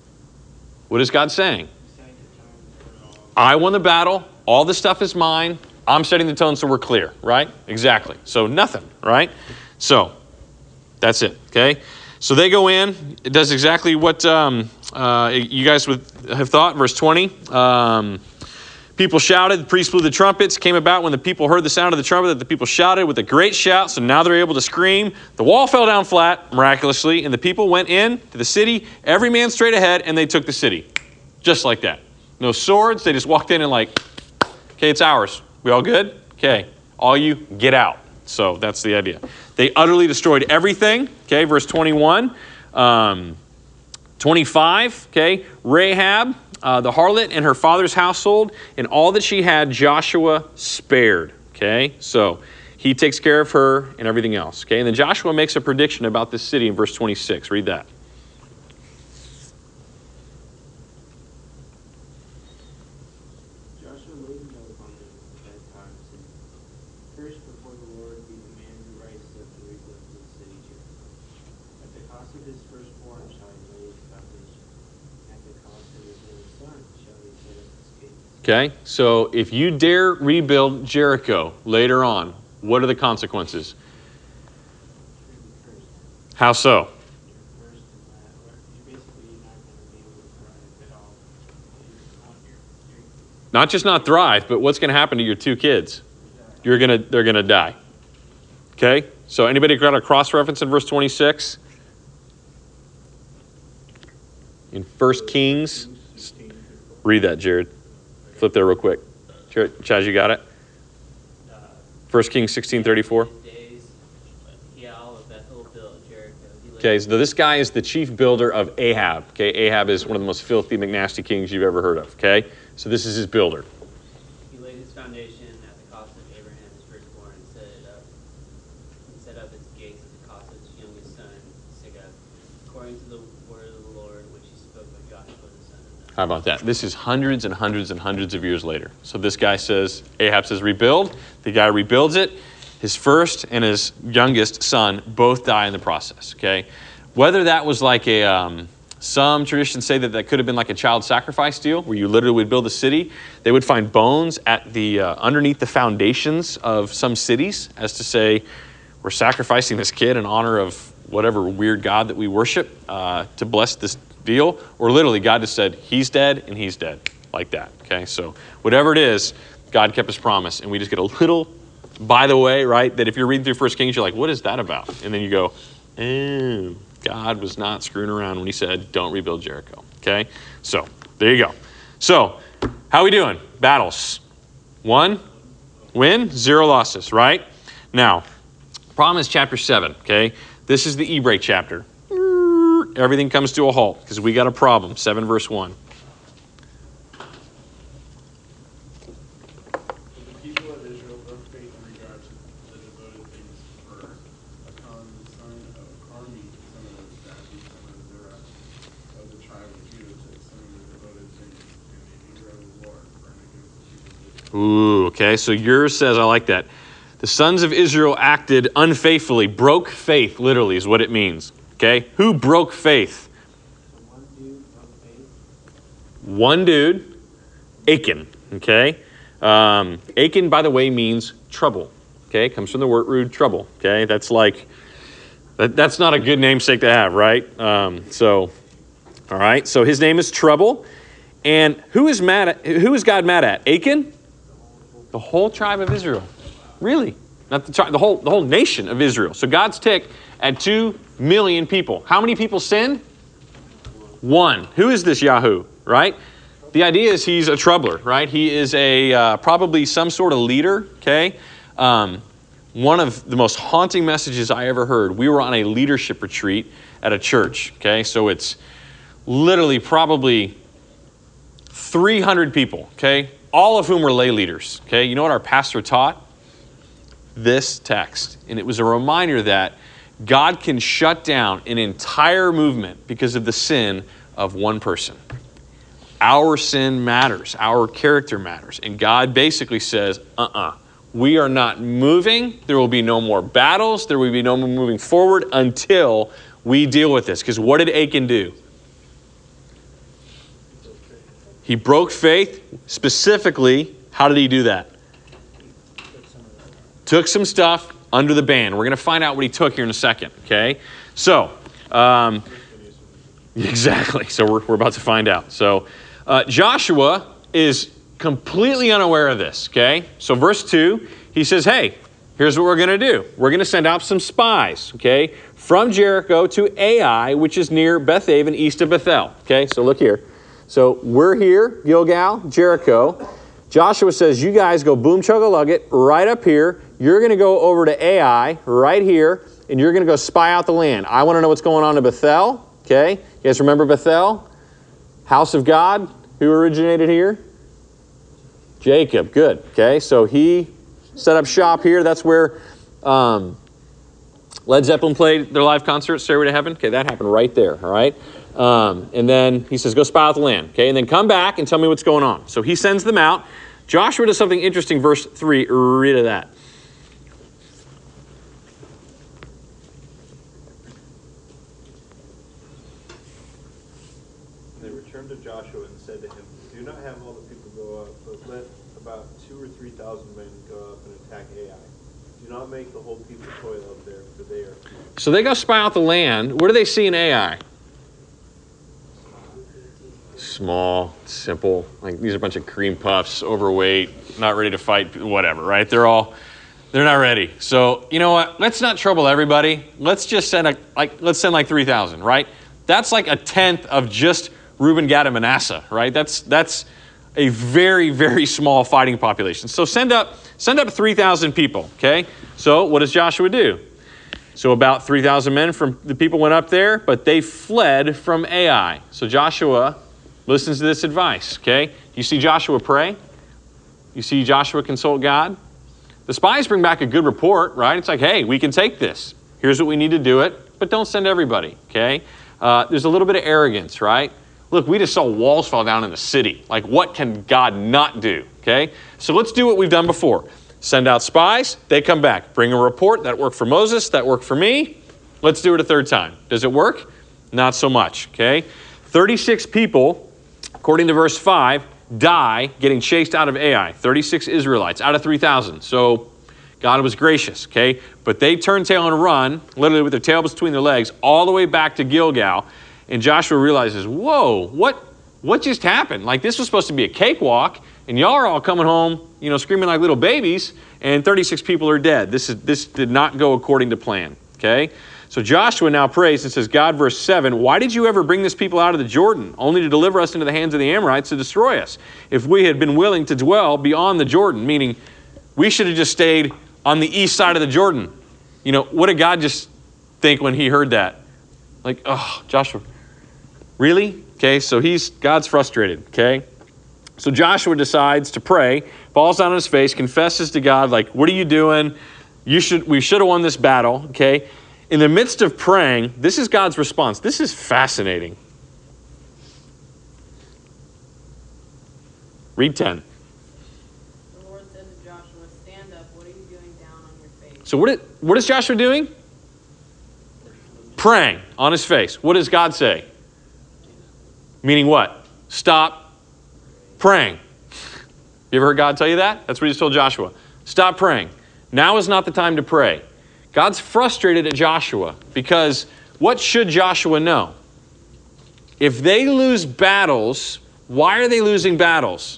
What is God saying? I won the battle. All the stuff is mine. I'm setting the tone so we're clear, right? Exactly. So nothing, right? So that's it, okay? So they go in. It does exactly what um, uh, you guys would have thought. Verse twenty. Um, people shouted. The priests blew the trumpets. Came about when the people heard the sound of the trumpet that the people shouted with a great shout. So now they're able to scream. The wall fell down flat, miraculously, and the people went in to the city, every man straight ahead, and they took the city. Just like that. No swords. They just walked in and like, okay, it's ours. We all good? Okay. All you, get out. So that's the idea. They utterly destroyed everything. Okay, verse twenty-one. Um, twenty-five, okay. Rahab, uh, the harlot, and her father's household, and all that she had, Joshua spared. Okay, so he takes care of her and everything else. Okay, and then Joshua makes a prediction about this city in verse twenty-six. Read that. Joshua laid a note on them at that time, saying, "First before the Lord be the man who rises up to rebuild the city Jericho. At the cost of his firstborn shall he lay its foundation. At the cost of his own son shall he set up its gates." Okay, so if you dare rebuild Jericho later on, what are the consequences? How so? Your first and last, or you're basically not going to be able to thrive at all. You're on your, your Not just not thrive, but what's going to happen to your two kids? You're gonna, they're going to die. Okay? So anybody got a cross-reference in verse twenty-six? In First Kings. Read that, Jared. Flip there real quick. Jared, Chaz, you got it? First Kings sixteen thirty-four. Okay, so this guy is the chief builder of Ahab. Okay, Ahab is one of the most filthy, McNasty kings you've ever heard of. Okay, so this is his builder. He laid his foundation at the cost of Abraham, his firstborn, and set it up. And set up its gates at the cost of his youngest son, Sigab, according to the word of the Lord, which he spoke by Joshua the son of Nun. How about that? This is hundreds and hundreds and hundreds of years later. So this guy says, Ahab says rebuild. The guy rebuilds it. His first and his youngest son both die in the process, okay? Whether that was like a, um, some traditions say that that could have been like a child sacrifice deal where you literally would build a city. They would find bones at the, uh, underneath the foundations of some cities as to say, we're sacrificing this kid in honor of whatever weird God that we worship uh, to bless this deal. Or literally God just said, he's dead and he's dead, like that, okay? So whatever it is, God kept his promise, and we just get a little, by the way, right, that if you're reading through First Kings, you're like, what is that about? And then you go, oh, God was not screwing around when he said, don't rebuild Jericho, okay? So there you go. So how are we doing? Battles. One win, zero losses, right? Now, problem is chapter seven, okay? This is the e-break chapter. Everything comes to a halt because we got a problem. seven verse one. The people of Israel broke faith in regard to the devoted things for Achan, the son of Carmi, son of Zabdi, son of Zerah, of the tribe of Judah, took some of the devoted things, and the anger of the Lord burned against the people of Israel. Ooh, okay, so yours says, I like that. The sons of Israel acted unfaithfully, broke faith, literally, is what it means. Okay, who broke faith? So one dude broke faith. One dude, Achan, okay? Um, Achan, by the way, means trouble, okay? Comes from the word root, trouble, okay? That's like, that, that's not a good namesake to have, right? Um, so, all right, so his name is Trouble. And who is mad at, who is God mad at? Achan? The whole tribe of Israel. Really? Not the tribe, the whole, the whole nation of Israel. So God's ticked at two million people. How many people sinned? One. Who is this Yahoo, right? The idea is he's a troubler, right? He is a uh, probably some sort of leader, okay? Um, one of the most haunting messages I ever heard, we were on a leadership retreat at a church, okay? So it's literally probably three hundred people, okay? All of whom were lay leaders, okay? You know what our pastor taught? This text. And it was a reminder that God can shut down an entire movement because of the sin of one person. Our sin matters. Our character matters. And God basically says, uh-uh, we are not moving. There will be no more battles. There will be no more moving forward until we deal with this. Because what did Achan do? He broke faith. Specifically, how did he do that? took some stuff under the ban. We're going to find out what he took here in a second, okay? So, um, exactly. So we're, we're about to find out. So uh, Joshua is completely unaware of this, okay? So verse two, he says, hey, here's what we're going to do. We're going to send out some spies, okay, from Jericho to Ai, which is near Bethaven, east of Bethel, okay? So look here. So we're here, Gilgal, Jericho. Joshua says, you guys go boom chug-a-lug it right up here. You're going to go over to Ai right here, and you're going to go spy out the land. I want to know what's going on in Bethel, okay? You guys remember Bethel? House of God. Who originated here? Jacob. Good, okay? So he set up shop here. That's where um, Led Zeppelin played their live concert, Stairway to Heaven. Okay, that happened right there, all right? Um, and then he says, go spy out the land, okay? And then come back and tell me what's going on. So he sends them out. Joshua does something interesting, verse three. Read of that. They returned to Joshua and said to him, do not have all the people go up, but let about two or three thousand men go up and attack Ai. Do not make the whole people toil up there, for they are few. So they go spy out the land. What do they see in Ai? Small, simple, like these are a bunch of cream puffs, overweight, not ready to fight, whatever, right? They're all, they're not ready. So, you know what? Let's not trouble everybody. Let's just send a, like, let's send like three thousand, right? That's like a tenth of just Reuben, Gad, and Manasseh, right? That's, that's a very, very small fighting population. So send up, send up three thousand people, okay? So what does Joshua do? So about three thousand men from the people went up there, but they fled from Ai. So Joshua listens to this advice, okay? You see Joshua pray? You see Joshua consult God? The spies bring back a good report, right? It's like, hey, we can take this. Here's what we need to do it, but don't send everybody, okay? Uh, there's a little bit of arrogance, right? Look, we just saw walls fall down in the city. Like, what can God not do, okay? So let's do what we've done before. Send out spies, they come back. Bring a report, that worked for Moses, that worked for me. Let's do it a third time. Does it work? Not so much, okay? thirty-six people, according to verse five, die getting chased out of Ai. thirty-six Israelites out of three thousand. So God was gracious, okay? But they turn tail and run, literally with their tail between their legs, all the way back to Gilgal. And Joshua realizes, whoa, what, what just happened? Like, this was supposed to be a cakewalk, and y'all are all coming home, you know, screaming like little babies, and thirty-six people are dead. This is this did not go according to plan, okay? So Joshua now prays and says, God, verse seven, why did you ever bring this people out of the Jordan, only to deliver us into the hands of the Amorites to destroy us? If we had been willing to dwell beyond the Jordan, meaning we should have just stayed on the east side of the Jordan. You know, what did God just think when he heard that? Like, oh, Joshua, really? Okay, so he's, God's frustrated, okay? So Joshua decides to pray, falls down on his face, confesses to God, like, what are you doing? You should, we should have won this battle, okay? In the midst of praying, this is God's response. This is fascinating. Read ten. The Lord said to Joshua, stand up. What are you doing down on your face? So what, is, what is Joshua doing? Praying on his face. What does God say? Meaning what? Stop praying. You ever heard God tell you that? That's what he just told Joshua. Stop praying. Now is not the time to pray. God's frustrated at Joshua because what should Joshua know? If they lose battles, why are they losing battles?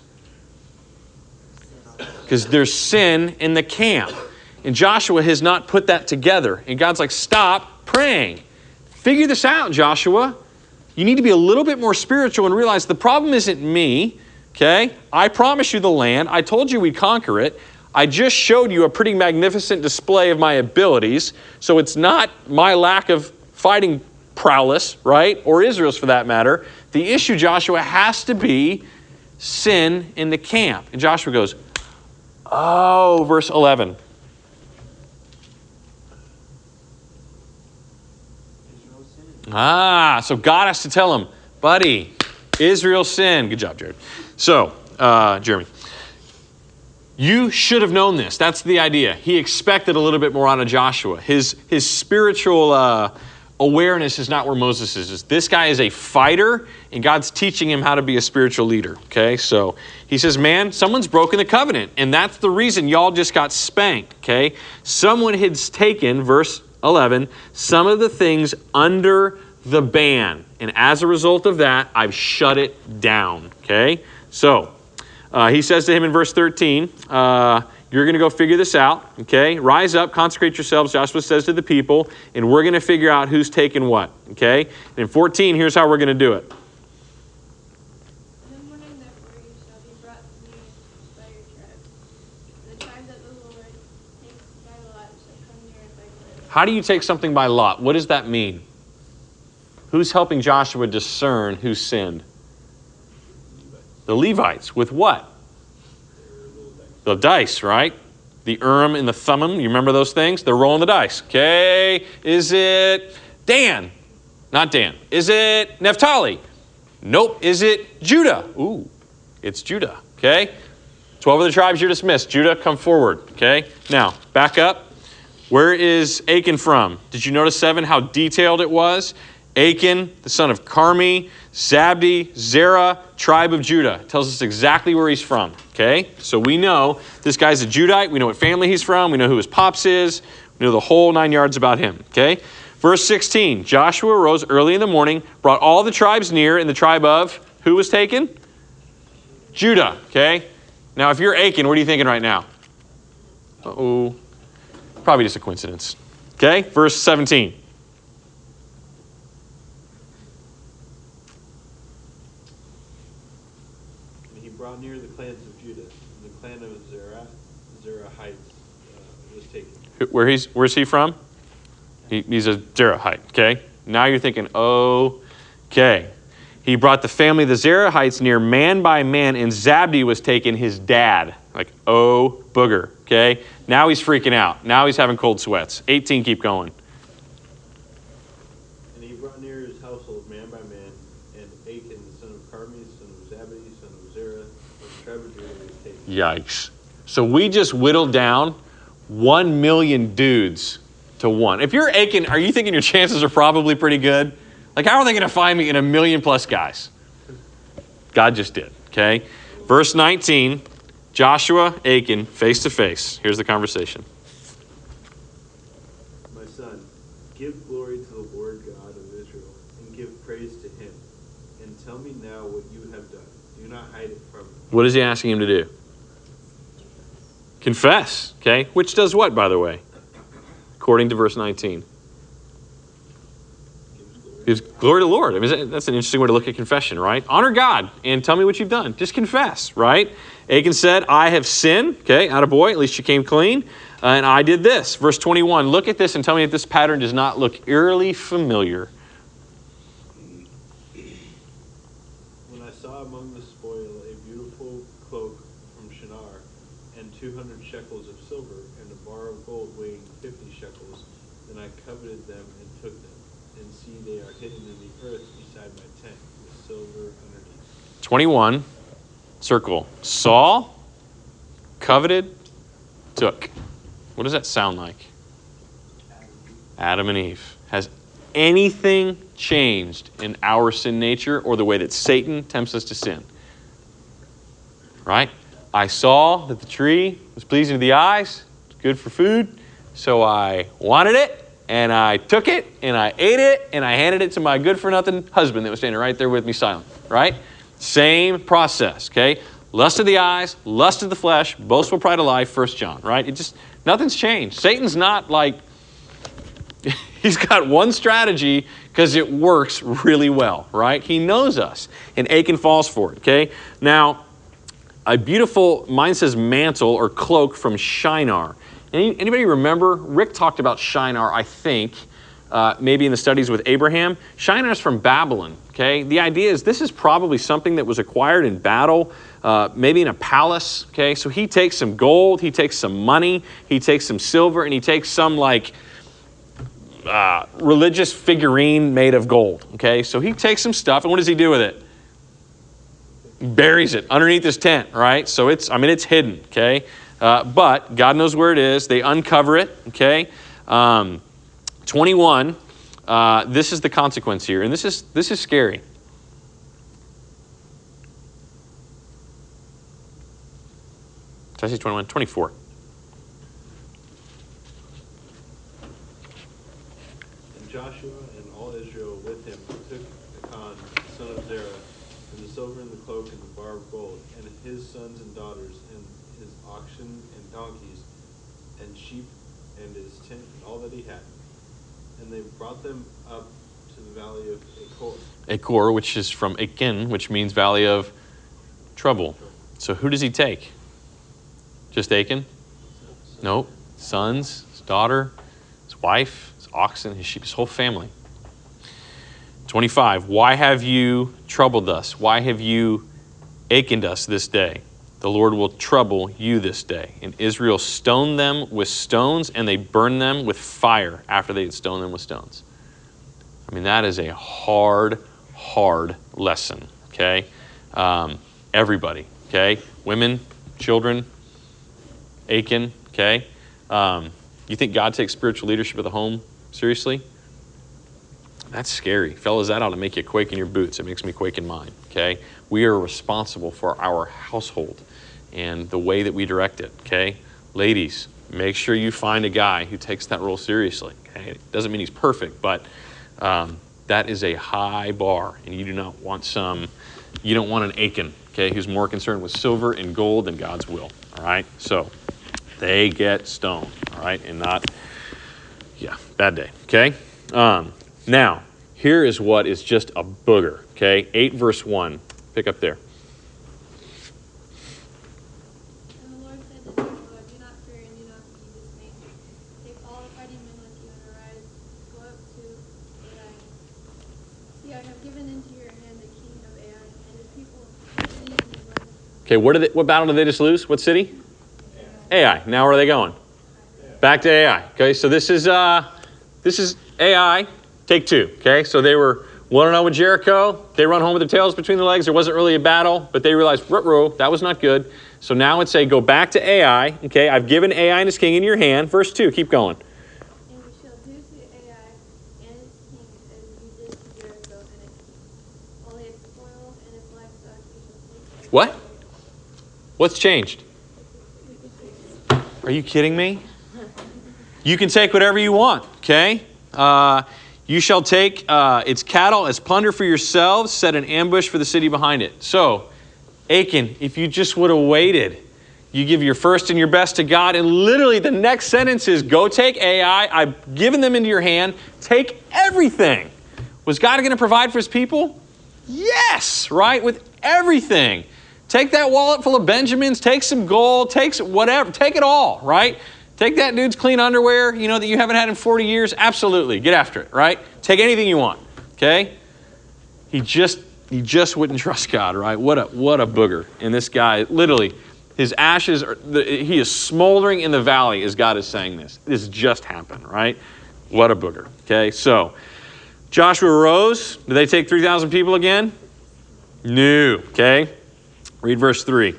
Because there's sin in the camp. And Joshua has not put that together. And God's like, stop praying. Figure this out, Joshua. You need to be a little bit more spiritual and realize the problem isn't me, okay? I promised you the land. I told you we'd conquer it. I just showed you a pretty magnificent display of my abilities. So it's not my lack of fighting prowess, right? Or Israel's for that matter. The issue, Joshua, has to be sin in the camp. And Joshua goes, oh, verse eleven. Ah, so God has to tell him, buddy, Israel sinned. Good job, Jared. So, uh, Jeremy, you should have known this. That's the idea. He expected a little bit more out of Joshua. His, his spiritual uh, awareness is not where Moses is. This guy is a fighter, And God's teaching him how to be a spiritual leader, okay? So he says, man, someone's broken the covenant, and that's the reason y'all just got spanked, okay? Someone has taken, verse eleven, some of the things under the ban, and as a result of that, I've shut it down, okay? So uh, he says to him in verse thirteen, uh, you're going to go figure this out, okay? Rise up, consecrate yourselves, Joshua says to the people, and we're going to figure out who's taken what, okay? And in fourteen, here's how we're going to do it. In the morning, therefore, you shall be brought to me by your tribes. The tribe that the Lord takes by lot shall come near it by clear. How do you take something by lot? What does that mean? Who's helping Joshua discern who sinned? The Levites. With what? The dice, right? The Urim and the Thummim. You remember those things? They're rolling the dice. Okay. Is it Dan? Not Dan. Is it Naphtali? Nope. Is it Judah? Ooh, it's Judah. Okay. Twelve of the tribes you're dismissed. Judah, come forward. Okay. Now, back up. Where is Achan from? Did you notice seven, how detailed it was? Achan, the son of Carmi, Zabdi, Zerah, tribe of Judah. It tells us exactly where he's from, okay? So we know this guy's a Judite. We know what family he's from. We know who his pops is. We know the whole nine yards about him, okay? Verse sixteen, Joshua rose early in the morning, brought all the tribes near, and the tribe of, who was taken? Judah, okay? Now, if you're Achan, what are you thinking right now? Uh-oh. Probably just a coincidence, okay? Verse seventeen. Brought near the clans of Judah, and the clan of Zerah, Zerahites uh, was taken. Where he's, where's he from? He, he's a Zerahite, okay? Now you're thinking, okay. He brought the family of the Zerahites near man by man, and Zabdi was taken, his dad. Like, oh, booger, okay? Now he's freaking out. Now he's having cold sweats. eighteen, keep going. And he brought near his household man by man, and Achan, the son of Carmi, son of Zabdi, son of Zerah, Yikes. So we just whittled down one million dudes to one. If you're Achan, are you thinking your chances are probably pretty good? Like, how are they going to find me in a million plus guys? God just did, okay? Verse nineteen, Joshua, Achan, face to face. Here's the conversation. My son, give glory to the Lord God of Israel, and give praise to him. And tell me now what you have done. Do not hide it from me. What is he asking him to do? Confess, okay? Which does what, by the way? According to verse nineteen. Gives glory to the Lord. I mean, that's an interesting way to look at confession, right? Honor God and tell me what you've done. Just confess, right? Achan said, I have sinned, okay? Attaboy, at least you came clean. Uh, and I did this. Verse twenty-one, look at this and tell me if this pattern does not look eerily familiar. When I saw among the spoil a beautiful cloak from Shinar, and two hundred shekels of silver, and a bar of gold weighing fifty shekels, then I coveted them and took them. And see, they are hidden in the earth beside my tent, with silver underneath. twenty-one, circle. Saw, coveted, took. What does that sound like? Adam and Eve. Has anything changed in our sin nature or the way that Satan tempts us to sin? Right? I saw that the tree was pleasing to the eyes, it's good for food, so I wanted it. And I took it, and I ate it, and I handed it to my good-for-nothing husband that was standing right there with me silent, right? Same process, okay? Lust of the eyes, lust of the flesh, boastful pride of life, First John, right? It just, nothing's changed. Satan's not like, he's got one strategy because it works really well, right? He knows us, and Achan falls for it, okay? Now, a beautiful, mine says mantle or cloak from Shinar. Any, anybody remember? Rick talked about Shinar, I think, uh, maybe in the studies with Abraham. Shinar's from Babylon, okay? The idea is this is probably something that was acquired in battle, uh, maybe in a palace, okay? So he takes some gold, he takes some money, he takes some silver, and he takes some, like, uh, religious figurine made of gold, okay? So he takes some stuff, and what does he do with it? Buries it underneath his tent, right? So it's, I mean, it's hidden, okay? Uh, but God knows where it is. They uncover it, okay? Um, twenty-one, uh, this is the consequence here. And this is this is scary. Did I say twenty-one? twenty-four. And Joshua and all Israel with him took Achan, son of Zerah, and the silver and the cloak and the bar of gold, and his sons and daughters, and his oxen and donkeys, and sheep, and his tent, and all that he had. And they brought them up to the valley of Achor. Achor, which is from Akin, which means valley of trouble. So who does he take? Just Achan? Nope. Sons, his daughter, his wife, his oxen, his sheep, his whole family. twenty-five. Why have you troubled us? Why have you achened us this day? The Lord will trouble you this day. And Israel stoned them with stones, and they burned them with fire after they had stoned them with stones. I mean, that is a hard, hard lesson, okay? Um, everybody, okay? Women, children, Achan, okay? Um, you think God takes spiritual leadership of the home seriously? That's scary. Fellas, that ought to make you quake in your boots. It makes me quake in mine, okay? We are responsible for our household and the way that we direct it, okay? Ladies, make sure you find a guy who takes that role seriously, okay? It doesn't mean he's perfect, but um, that is a high bar, and you do not want some, you don't want an Achan, okay, who's more concerned with silver and gold than God's will, all right? So they get stoned, all right, and not, yeah, bad day, okay? Um, now, here is what is just a booger, okay? eight verse one, pick up there. And the Lord said to Joshua, do not fear and do not be dismayed. Take all the fighting men with you and arise, go up to Ai. See, I have given into your hand the king of Ai and his people, his city and his land. Okay, what, did they, what battle did they just lose? What city? Ai. Now where are they going? Back to Ai. Okay, so this is uh, this is Ai. Take two. Okay, so they were one and zero with Jericho. They run home with their tails between their legs. There wasn't really a battle, but they realized, ruh-roh, that was not good. So now it's a go back to Ai. Okay, I've given Ai and his king in your hand. Verse two. Keep going. And you shall do to Ai and its king as you did to Jericho and its king. All its spoil and its livestock you shall take. What? What's changed? Are you kidding me? You can take whatever you want. Okay. Uh, You shall take uh, its cattle as plunder for yourselves, set an ambush for the city behind it. So, Achan, if you just would have waited, you give your first and your best to God, and literally the next sentence is, go take Ai, I've given them into your hand, take everything. Was God going to provide for his people? Yes, right, with everything. Take that wallet full of Benjamins, take some gold, take some whatever, take it all, right? Take that dude's clean underwear, you know, that you haven't had in forty years. Absolutely. Get after it, right? Take anything you want, okay? He just he just wouldn't trust God, right? What a what a booger. And this guy, literally, his ashes, are, the, he is smoldering in the valley as God is saying this. This just happened, right? What a booger, okay? So, Joshua rose. Did they take three thousand people again? No, okay? Read verse three.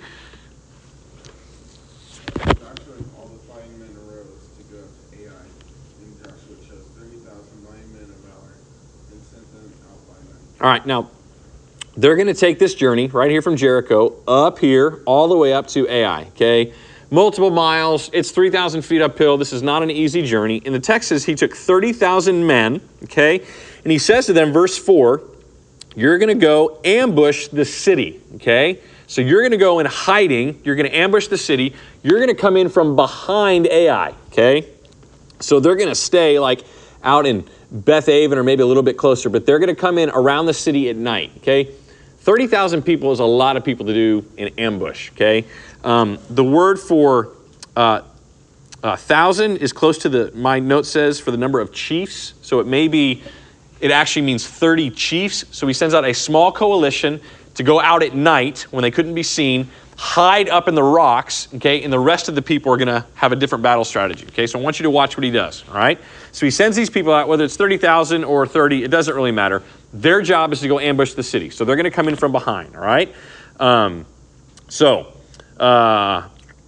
Joshua and all the fighting men arose to go to Ai, and Joshua chose thirty thousand mighty men of valor and sent them out by night. All right, now, they're going to take this journey right here from Jericho up here all the way up to Ai, okay? Multiple miles. It's three thousand feet uphill. This is not an easy journey. And the text says he took thirty thousand men, okay? And he says to them, verse four, you're going to go ambush the city, okay? So you're going to go in hiding. You're going to ambush the city. You're going to come in from behind Ai, okay? So they're going to stay like out in Beth Aven or maybe a little bit closer, but they're going to come in around the city at night, okay? thirty thousand people is a lot of people to do an ambush, okay? Um, the word for uh, uh, thousand is close to the, my note says, for the number of chiefs. So it may be, it actually means thirty chiefs. So he sends out a small coalition to go out at night when they couldn't be seen, hide up in the rocks, okay? And the rest of the people are going to have a different battle strategy, okay? So I want you to watch what he does, all right? So he sends these people out, whether it's thirty thousand or thirty, it doesn't really matter. Their job is to go ambush the city. So they're going to come in from behind, all right? Um, so, uh,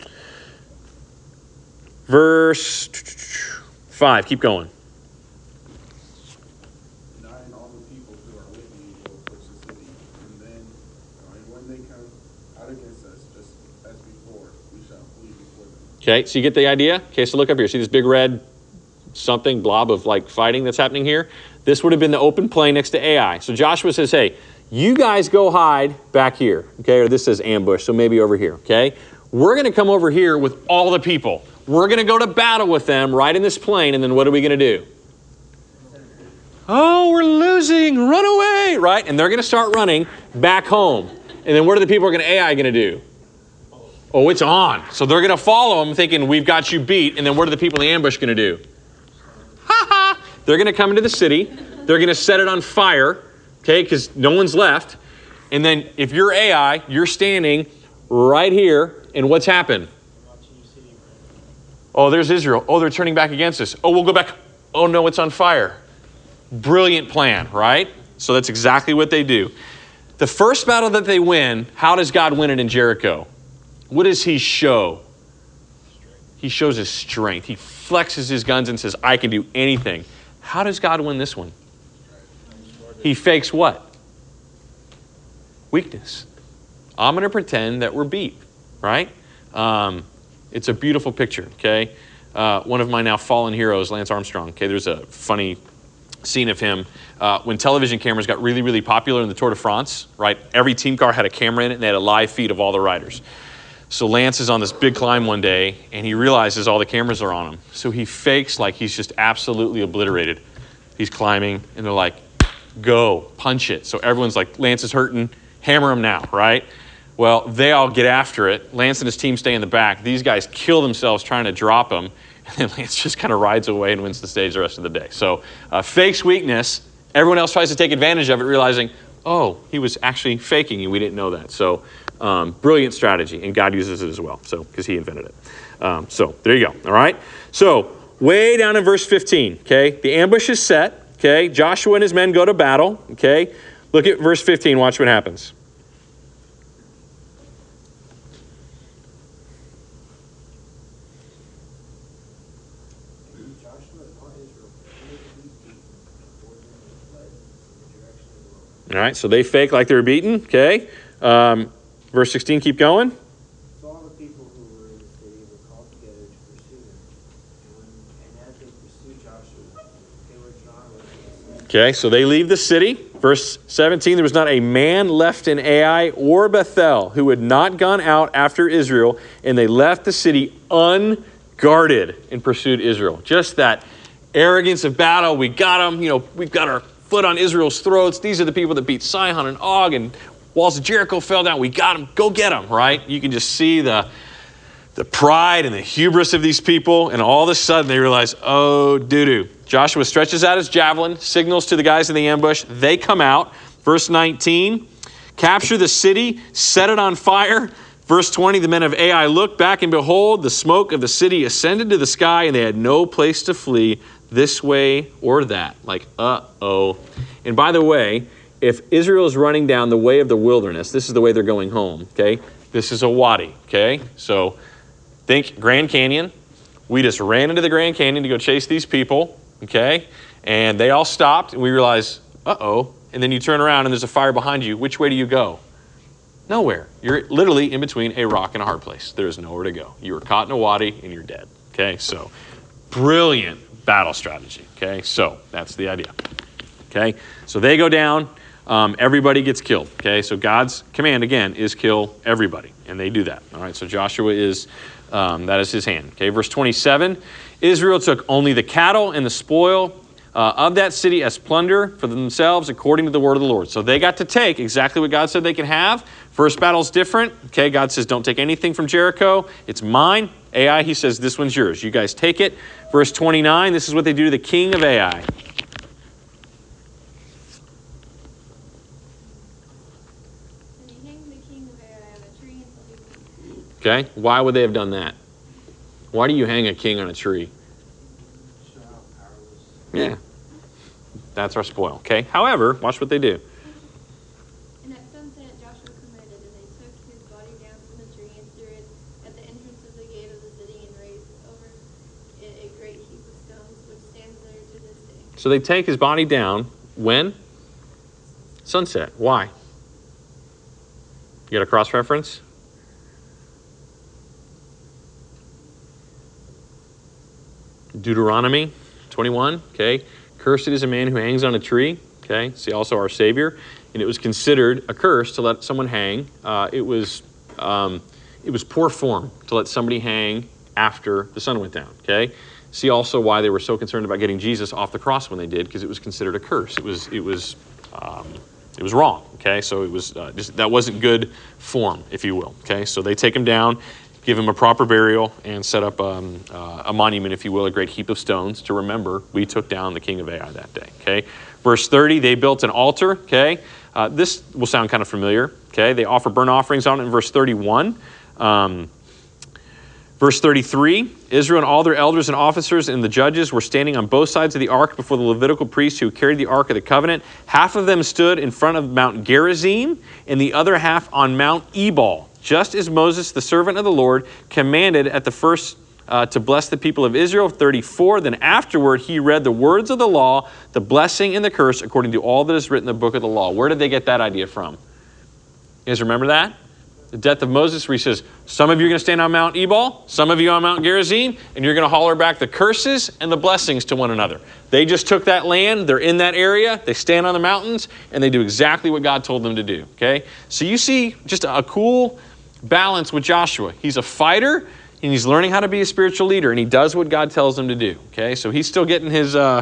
verse five, keep going. And I and all the people who are with me will approach the city, and then, uh, and when they come out against us, just as before, we shall flee Okay, so you get the idea? Okay, so look up here. See this big red something blob of like fighting that's happening here? This would have been the open plain next to Ai. So Joshua says, hey, you guys go hide back here. Okay, or this says ambush, so maybe over here. Okay, we're going to come over here with all the people. We're going to go to battle with them right in this plain, and then what are we going to do? Oh, we're losing. Run away, right? And they're going to start running back home. And then what are the people are going to Ai going to do? Oh, it's on. So they're going to follow them thinking we've got you beat. And then what are the people in the ambush going to do? Ha ha. They're going to come into the city. They're going to set it on fire, okay, because no one's left. And then if you're Ai, you're standing right here. And what's happened? Oh, there's Israel. Oh, they're turning back against us. Oh, we'll go back. Oh, no, it's on fire. Brilliant plan, right? So that's exactly what they do. The first battle that they win, how does God win it in Jericho? What does he show? He shows his strength. He flexes his guns and says, I can do anything. How does God win this one? He fakes what? Weakness. I'm going to pretend that we're beat, right? Um, it's a beautiful picture, okay? Uh, one of my now fallen heroes, Lance Armstrong, okay? There's a funny scene of him uh, when television cameras got really, really popular in the Tour de France, right? Every team car had a camera in it, and they had a live feed of all the riders. So Lance is on this big climb one day, and he realizes all the cameras are on him. So he fakes like he's just absolutely obliterated. He's climbing, and they're like, go, punch it. So everyone's like, Lance is hurting, hammer him now, right? Well, they all get after it. Lance and his team stay in the back. These guys kill themselves trying to drop him. And then Lance just kind of rides away and wins the stage the rest of the day. So uh, fakes weakness. Everyone else tries to take advantage of it, realizing, oh, he was actually faking and we didn't know that. So um, brilliant strategy. And God uses it as well, so because he invented it. Um, so there you go. All right. So way down in verse fifteen, okay, the ambush is set. Okay, Joshua and his men go to battle. Okay, look at verse fifteen. Watch what happens. All right, so they fake like they were beaten, okay? Um, verse sixteen, keep going. So all the people who were in the city were called together to pursue them. And, when, and as they pursued Joshua, they were drawn with them. Okay, so they leave the city. Verse seventeen, there was not a man left in Ai or Bethel who had not gone out after Israel, and they left the city unguarded and pursued Israel. Just that arrogance of battle. We got them, you know, we've got our foot on Israel's throats. These are the people that beat Sihon and Og, and walls of Jericho fell down. We got them. Go get them, right? You can just see the, the pride and the hubris of these people, and all of a sudden they realize, oh, doo-doo. Joshua stretches out his javelin, signals to the guys in the ambush. They come out. Verse nineteen, capture the city, set it on fire. Verse twenty, the men of Ai looked back, and behold, the smoke of the city ascended to the sky, and they had no place to flee this way or that. Like, uh-oh. And by the way, if Israel is running down the way of the wilderness, this is the way they're going home, okay? This is a wadi, okay? So think Grand Canyon. We just ran into the Grand Canyon to go chase these people, okay? And they all stopped, and we realized, uh-oh. And then you turn around, and there's a fire behind you. Which way do you go? Nowhere. You're literally in between a rock and a hard place. There is nowhere to go. You were caught in a wadi, and you're dead, okay? So brilliant battle strategy, okay? So that's the idea, okay? So they go down. Um, everybody gets killed, okay? So God's command, again, is kill everybody, and they do that, all right? So Joshua is, um, that is his hand, okay? Verse twenty-seven, Israel took only the cattle and the spoil uh, of that city as plunder for themselves according to the word of the Lord. So they got to take exactly what God said they can have. First battle's different, okay? God says, don't take anything from Jericho. It's mine. Ai, he says, this one's yours. You guys take it. Verse twenty-nine, this is what they do to the king of Ai. And he hanged the king of Ai on a tree until he was Okay, why would they have done that? Why do you hang a king on a tree? Show how powerless. Yeah, that's our spoil, okay? However, watch what they do. And at sunset Joshua commanded, and they took his body down from the tree and threw it at the entrance of the gate of the city and raised over it a great heap of stones, which stands there to this day. So they take his body down when? Sunset. Why? You got a cross reference? Deuteronomy twenty-one, okay? Cursed is a man who hangs on a tree, okay? See also our Savior. And it was considered a curse to let someone hang. Uh, it was um, it was poor form to let somebody hang after the sun went down, okay? See also why they were so concerned about getting Jesus off the cross when they did, because it was considered a curse. It was it was um, it was wrong, okay? So it was uh, just that wasn't good form, if you will, okay? So they take him down, give him a proper burial, and set up um, uh, a monument, if you will, a great heap of stones to remember we took down the king of Ai that day, okay? Verse thirty, they built an altar, okay? Uh, this will sound kind of familiar, okay? They offer burnt offerings on it in verse thirty-one. Um, verse thirty-three, Israel and all their elders and officers and the judges were standing on both sides of the ark before the Levitical priests who carried the ark of the covenant. Half of them stood in front of Mount Gerizim and the other half on Mount Ebal, just as Moses, the servant of the Lord, commanded at the first uh, to bless the people of Israel. thirty-four, then afterward he read the words of the law, the blessing and the curse, according to all that is written in the book of the law. Where did they get that idea from? You guys remember that? The death of Moses, where he says, some of you are going to stand on Mount Ebal, some of you on Mount Gerizim, and you're going to holler back the curses and the blessings to one another. They just took that land, they're in that area, they stand on the mountains, and they do exactly what God told them to do, okay? So you see just a cool balance with Joshua. He's a fighter, and he's learning how to be a spiritual leader, and he does what God tells him to do, okay? So he's still getting his uh,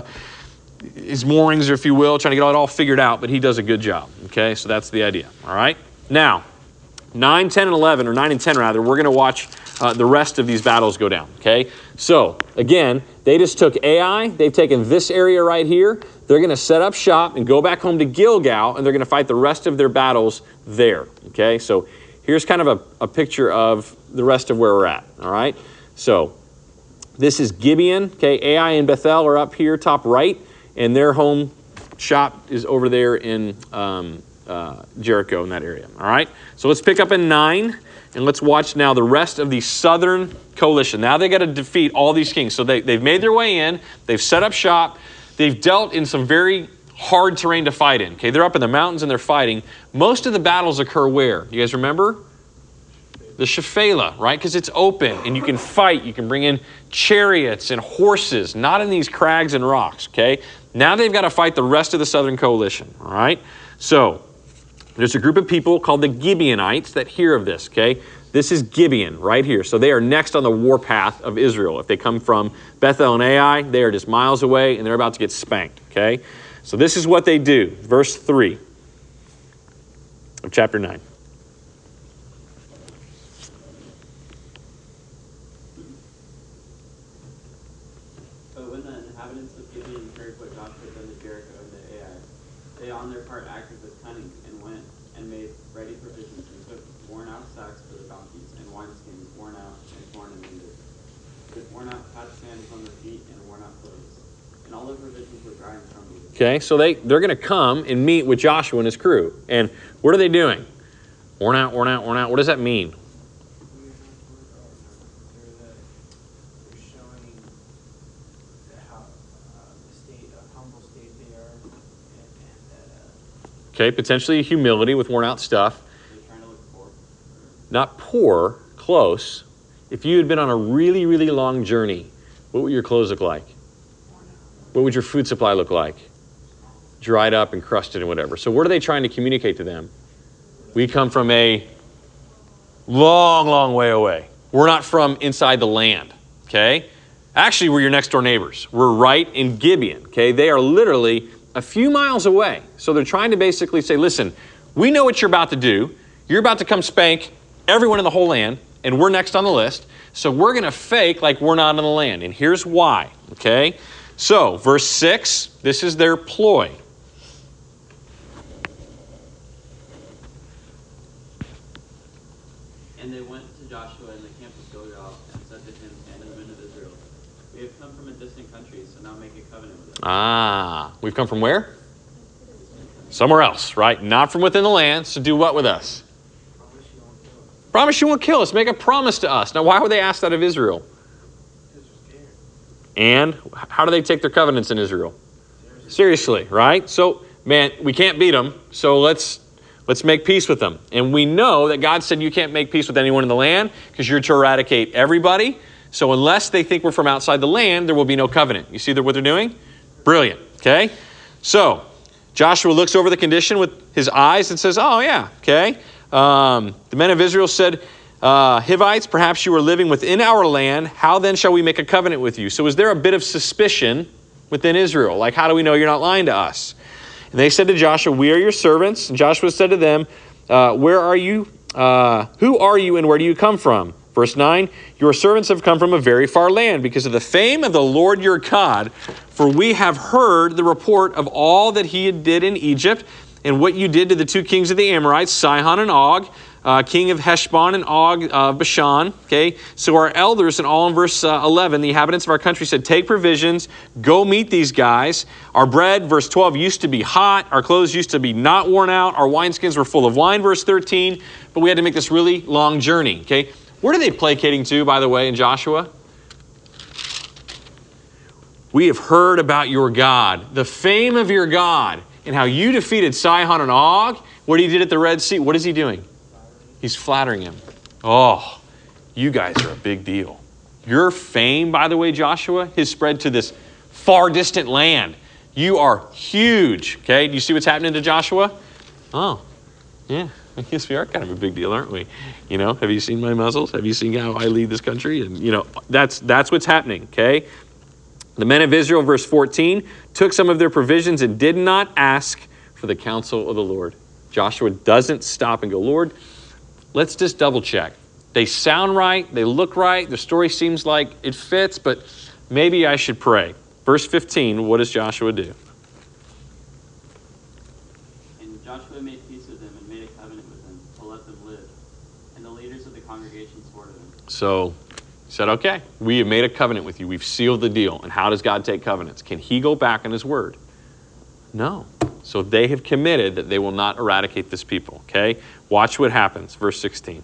his moorings, if you will, trying to get it all figured out, but he does a good job, okay? So that's the idea, all right? Now, nine, ten, and eleven, or nine and ten rather, we're going to watch uh, the rest of these battles go down, okay? So, again, they just took Ai, they've taken this area right here, they're going to set up shop and go back home to Gilgal, and they're going to fight the rest of their battles there, okay? So, here's kind of a, a picture of the rest of where we're at, all right? So, this is Gibeon, okay? Ai and Bethel are up here, top right, and their home shop is over there in um, uh, Jericho in that area, all right? So let's pick up in nine, and let's watch now the rest of the southern coalition. Now they got to defeat all these kings. So they, they've made their way in, they've set up shop, they've dealt in some very hard terrain to fight in, okay? They're up in the mountains and they're fighting. Most of the battles occur where? You guys remember? The Shephelah, right? Because it's open and you can fight. You can bring in chariots and horses, not in these crags and rocks, okay? Now they've got to fight the rest of the southern coalition, all right? So there's a group of people called the Gibeonites that hear of this, okay? This is Gibeon right here. So they are next on the warpath of Israel. If they come from Bethel and Ai, they are just miles away and they're about to get spanked, okay? So this is what they do. Verse three of chapter nine. But when the inhabitants of Gibeon heard what Joshua had done to Jericho and to Ai, they on their part acted with cunning and went and made ready provisions and took worn-out sacks for the donkeys and wineskins worn out and torn and mended, with worn-out patched sandals on their feet and worn-out clothes. And all the provisions were dry and crumbly. Okay, so they, they're going to come and meet with Joshua and his crew. And what are they doing? Worn out, worn out, worn out. What does that mean? They're showing the how, uh, the state, a humble state they are, and, and that, uh, Okay, potentially humility with worn out stuff. They're trying to look poor. Not poor, close. If you had been on a really, really long journey, what would your clothes look like? What would your food supply look like? Dried up and crusted and whatever. So what are they trying to communicate to them? We come from a long, long way away. We're not from inside the land, okay? Actually, we're your next door neighbors. We're right in Gibeon, okay? They are literally a few miles away. So they're trying to basically say, listen, we know what you're about to do. You're about to come spank everyone in the whole land, and we're next on the list. So we're going to fake like we're not in the land. And here's why, okay? So, verse six, this is their ploy. And they went to Joshua in the camp of Gilgal and said to him and to the men of Israel, we have come from a distant country, so now make a covenant with us. Ah, we've come from where? Somewhere else, right? Not from within the land, so do what with us? Promise you won't kill us. Make a promise to us. Now, why would they ask that of Israel? And how do they take their covenants in Israel? Seriously, right? So, man, we can't beat them, so let's let's make peace with them. And we know that God said you can't make peace with anyone in the land because you're to eradicate everybody. So unless they think we're from outside the land, there will be no covenant. You see what they're doing? Brilliant, okay? So Joshua looks over the condition with his eyes and says, oh, yeah, okay. Um, the men of Israel said, uh, Hivites, perhaps you are living within our land. How then shall we make a covenant with you? So is there a bit of suspicion within Israel? Like, how do we know you're not lying to us? And they said to Joshua, we are your servants. And Joshua said to them, uh, where are you? Uh, who are you and where do you come from? Verse nine, your servants have come from a very far land because of the fame of the Lord your God. For we have heard the report of all that he did in Egypt and what you did to the two kings of the Amorites, Sihon and Og, uh, king of Heshbon and Og of Bashan. Okay, so our elders and all in verse uh, eleven, the inhabitants of our country said, take provisions, go meet these guys. Our bread, verse twelve, used to be hot. Our clothes used to be not worn out. Our wineskins were full of wine, verse thirteen. But we had to make this really long journey. Okay, where are they placating to, by the way, in Joshua? We have heard about your God, the fame of your God, and how you defeated Sihon and Og, what he did at the Red Sea. What is he doing? He's flattering him. Oh, you guys are a big deal. Your fame, by the way, Joshua, has spread to this far distant land. You are huge. Okay, do you see what's happening to Joshua? Oh, yeah. I guess we are kind of a big deal, aren't we? You know, have you seen my muscles? Have you seen how I lead this country? And, you know, that's that's what's happening, okay? The men of Israel, verse fourteen, took some of their provisions and did not ask for the counsel of the Lord. Joshua doesn't stop and go, Lord, let's just double check. They sound right. They look right. The story seems like it fits, but maybe I should pray. Verse fifteen, what does Joshua do? And Joshua made peace with them and made a covenant with them to let them live. And the leaders of the congregation swore to them. So he said, okay, we have made a covenant with you. We've sealed the deal. And how does God take covenants? Can he go back on his word? No. So they have committed that they will not eradicate this people, okay? Watch what happens. Verse sixteen.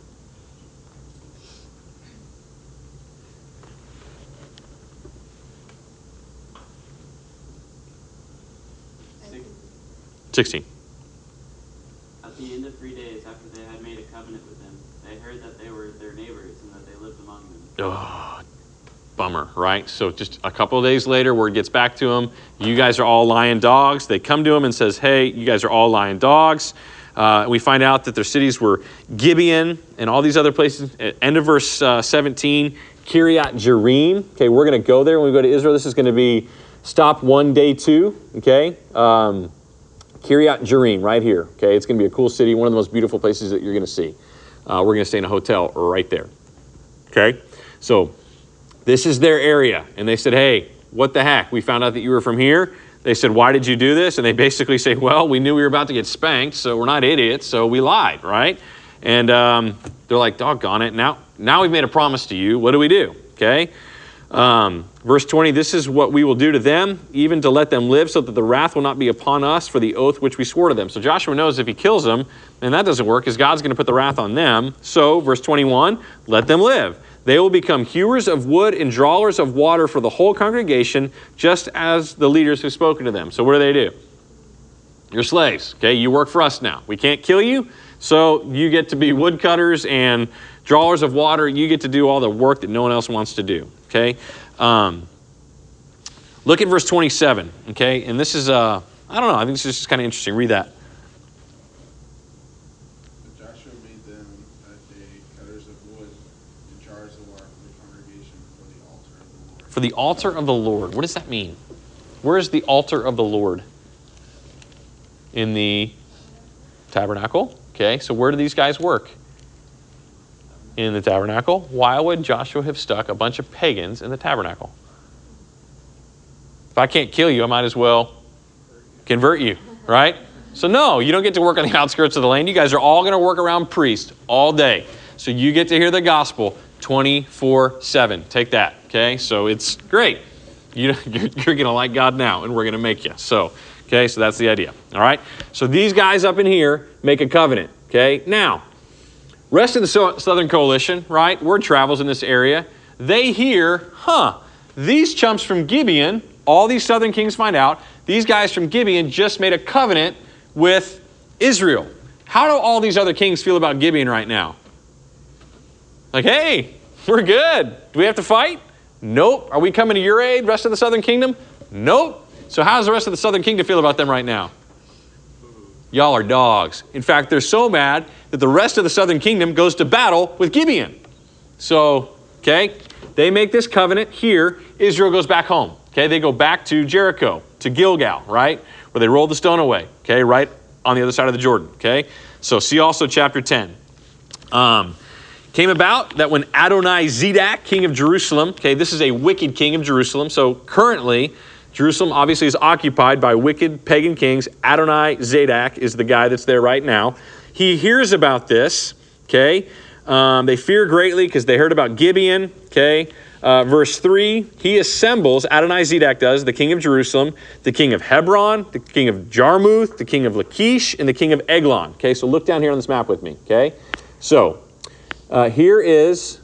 sixteen. At the end of three days after they had made a covenant with them, they heard that they were their neighbors and that they lived among them. Oh, bummer, right? So just a couple of days later, word gets back to them. You guys are all lying dogs. They come to him and says, hey, you guys are all lying dogs. Uh, we find out that their cities were Gibeon and all these other places. At end of verse uh, seventeen, Kiryat Jearim. Okay, we're going to go there when we go to Israel. This is going to be stop one, day two. Okay, um, Kiryat Jearim right here. Okay, it's going to be a cool city, one of the most beautiful places that you're going to see. Uh, we're going to stay in a hotel right there. Okay, so this is their area. And they said, hey, what the heck? We found out that you were from here. They said, why did you do this? And they basically say, well, we knew we were about to get spanked, so we're not idiots, so we lied, right? And um, they're like, doggone it. Now, now we've made a promise to you. What do we do? Okay. Um, verse twenty, this is what we will do to them, even to let them live so that the wrath will not be upon us for the oath which we swore to them. So Joshua knows if he kills them, and that doesn't work, because God's going to put the wrath on them. So, verse twenty-one, let them live. They will become hewers of wood and drawers of water for the whole congregation, just as the leaders have spoken to them. So what do they do? You're slaves, okay? You work for us now. We can't kill you, so you get to be woodcutters and drawers of water. You get to do all the work that no one else wants to do, okay? Um, look at verse twenty-seven, okay? And this is, uh, I don't know, I think this is just kind of interesting. Read that. Joshua made them that day cutters of wood and jars of water for the congregation for the altar of the Lord. For the altar of the Lord. What does that mean? Where is the altar of the Lord? In the tabernacle. Okay, so where do these guys work? In the tabernacle. Why would Joshua have stuck a bunch of pagans in the tabernacle? If I can't kill you, I might as well convert you, right? So no, you don't get to work on the outskirts of the land. You guys are all going to work around priests all day. So you get to hear the gospel twenty-four seven. Take that, okay? So it's great. You, you're you're going to like God now, and we're going to make you. So, okay, so that's the idea, all right? So these guys up in here make a covenant, okay? Now, rest of the Southern Coalition, right? Word travels in this area. They hear, huh, these chumps from Gibeon, all these southern kings find out, these guys from Gibeon just made a covenant with Israel. How do all these other kings feel about Gibeon right now? Like, hey, We're good. Do we have to fight? Nope. Are we coming to your aid, rest of the southern kingdom? Nope. So how does the rest of the southern kingdom feel about them right now? Y'all are dogs. In fact, they're so mad that the rest of the southern kingdom goes to battle with Gibeon. So, okay, they make this covenant here. Israel goes back home. Okay, they go back to Jericho, to Gilgal, right? Where they roll the stone away, okay, right on the other side of the Jordan, okay? So see also chapter ten. Um, came about that when Adoni-Zedek, king of Jerusalem, okay, this is a wicked king of Jerusalem. So currently, Jerusalem obviously is occupied by wicked pagan kings. Adoni-Zedek is the guy that's there right now. He hears about this, okay? Um, they fear greatly because they heard about Gibeon, okay? Uh, verse three, he assembles, Adoni-Zedek does, the king of Jerusalem, the king of Hebron, the king of Jarmuth, the king of Lachish, and the king of Eglon. Okay, so look down here on this map with me, okay? So, uh, here is,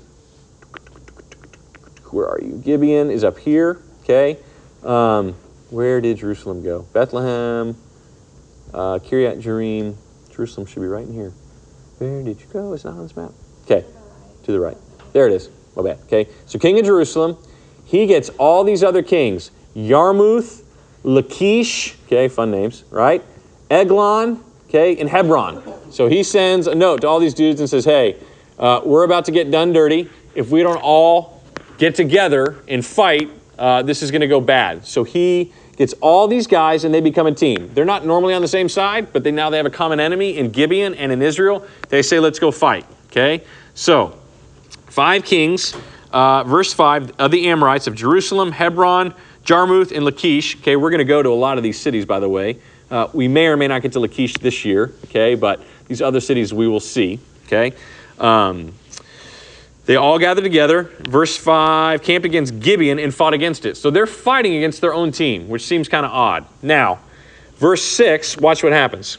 where are you? Gibeon is up here, okay? Um, where did Jerusalem go? Bethlehem, uh, Kiryat Jearim. Jerusalem should be right in here. Where did you go? It's not on this map. Okay, to the right. There it is. My bad. Okay, so king of Jerusalem, he gets all these other kings. Yarmuth, Lachish, okay, fun names, right? Eglon, okay, and Hebron. So he sends a note to all these dudes and says, hey, uh, we're about to get done dirty. If we don't all get together and fight, uh, this is going to go bad. So he gets all these guys and they become a team. They're not normally on the same side, but they now they have a common enemy in Gibeon and in Israel. They say, let's go fight, okay? So, five kings, uh, verse five, of the Amorites of Jerusalem, Hebron, Jarmuth, and Lachish. Okay, we're going to go to a lot of these cities, by the way. Uh, we may or may not get to Lachish this year, okay, but these other cities we will see, okay. Um, they all gathered together, verse five, camped against Gibeon and fought against it. So they're fighting against their own team, which seems kind of odd. Now, verse six, watch what happens.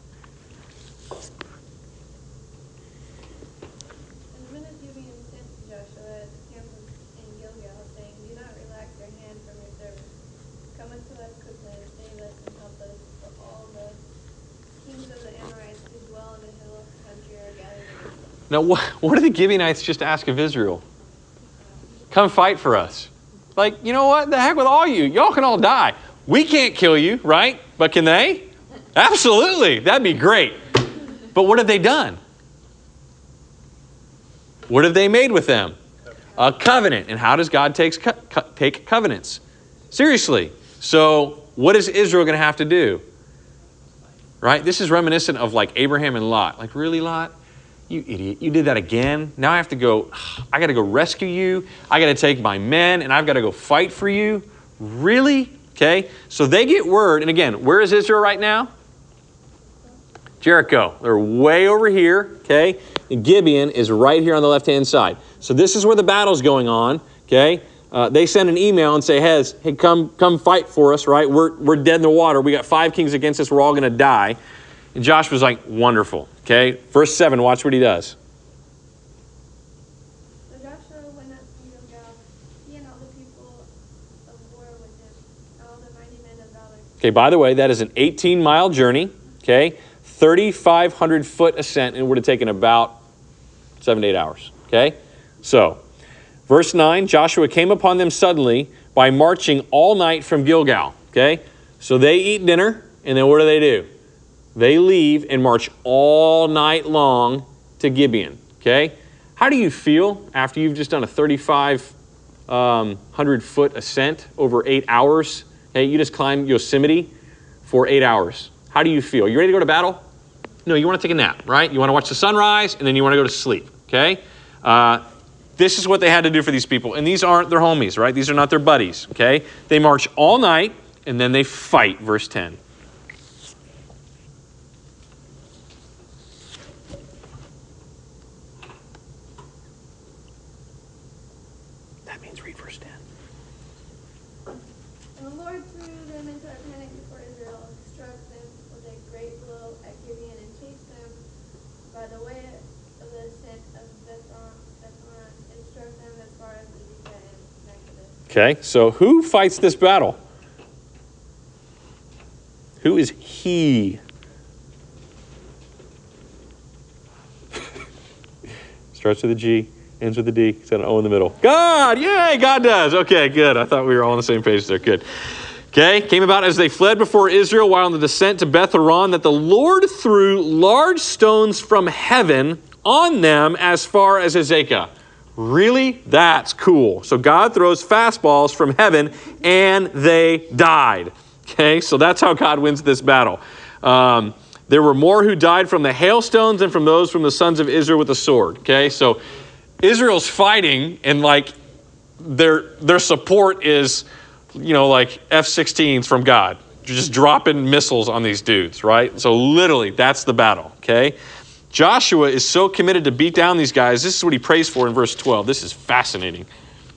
Now, what, what did the Gibeonites just ask of Israel? Come fight for us. Like, you know what? The heck with all you. Y'all can all die. We can't kill you, right? But can they? Absolutely. That'd be great. But what have they done? What have they made with them? A covenant. And how does God take, co- take covenants? Seriously. So what is Israel going to have to do? Right? This is reminiscent of like Abraham and Lot. Like, really, Lot? You idiot. You did that again. Now I have to go, I got to go rescue you. I got to take my men and I've got to go fight for you. Really? Okay. So they get word. And again, where is Israel right now? Jericho. They're way over here. Okay. And Gibeon is right here on the left-hand side. So this is where the battle's going on. Okay. Uh, they send an email and say, hey, hey, come, come fight for us, right? We're, we're dead in the water. We got five kings against us. We're all going to die. And Joshua's like, wonderful. Okay, verse seven, watch what he does. So Joshua went up from Gilgal, he and all the people of war with him, and all the mighty men of valor. Okay, by the way, that is an eighteen-mile journey, okay, thirty-five hundred foot ascent, and it would have taken about seven to eight hours, okay? So, verse nine, Joshua came upon them suddenly by marching all night from Gilgal, okay? So they eat dinner, and then what do they do? They leave and march all night long to Gibeon, okay? How do you feel after you've just done a thirty-five hundred foot ascent over eight hours? Okay, you just climbed Yosemite for eight hours. How do you feel? You ready to go to battle? No, you want to take a nap, right? You want to watch the sunrise, and then you want to go to sleep, okay? Uh, this is what they had to do for these people. And these aren't their homies, right? These are not their buddies, okay? They march all night, and then they fight, verse ten. And the Lord threw them into a panic before Israel, struck them with a great blow at Gibeon, and chased them by the way of the ascent of Bethron, Bethron and struck them as far as Azekah and Megiddo. Okay, so who fights this battle? Who is he? Starts with a G. Ends with a D. It's got an O in the middle. God, yay, God does. Okay, good. I thought we were all on the same page there. Good. Okay, came about as they fled before Israel while on the descent to Beth Horon that the Lord threw large stones from heaven on them as far as Azekah. Really? That's cool. So God throws fastballs from heaven and they died. Okay, so that's how God wins this battle. Um, there were more who died from the hailstones than from those from the sons of Israel with the sword. Okay, so Israel's fighting and like their their support is, you know, like F sixteens from God. You're just dropping missiles on these dudes, right? So literally, that's the battle, okay? Joshua is so committed to beat down these guys. This is what he prays for in verse twelve. This is fascinating.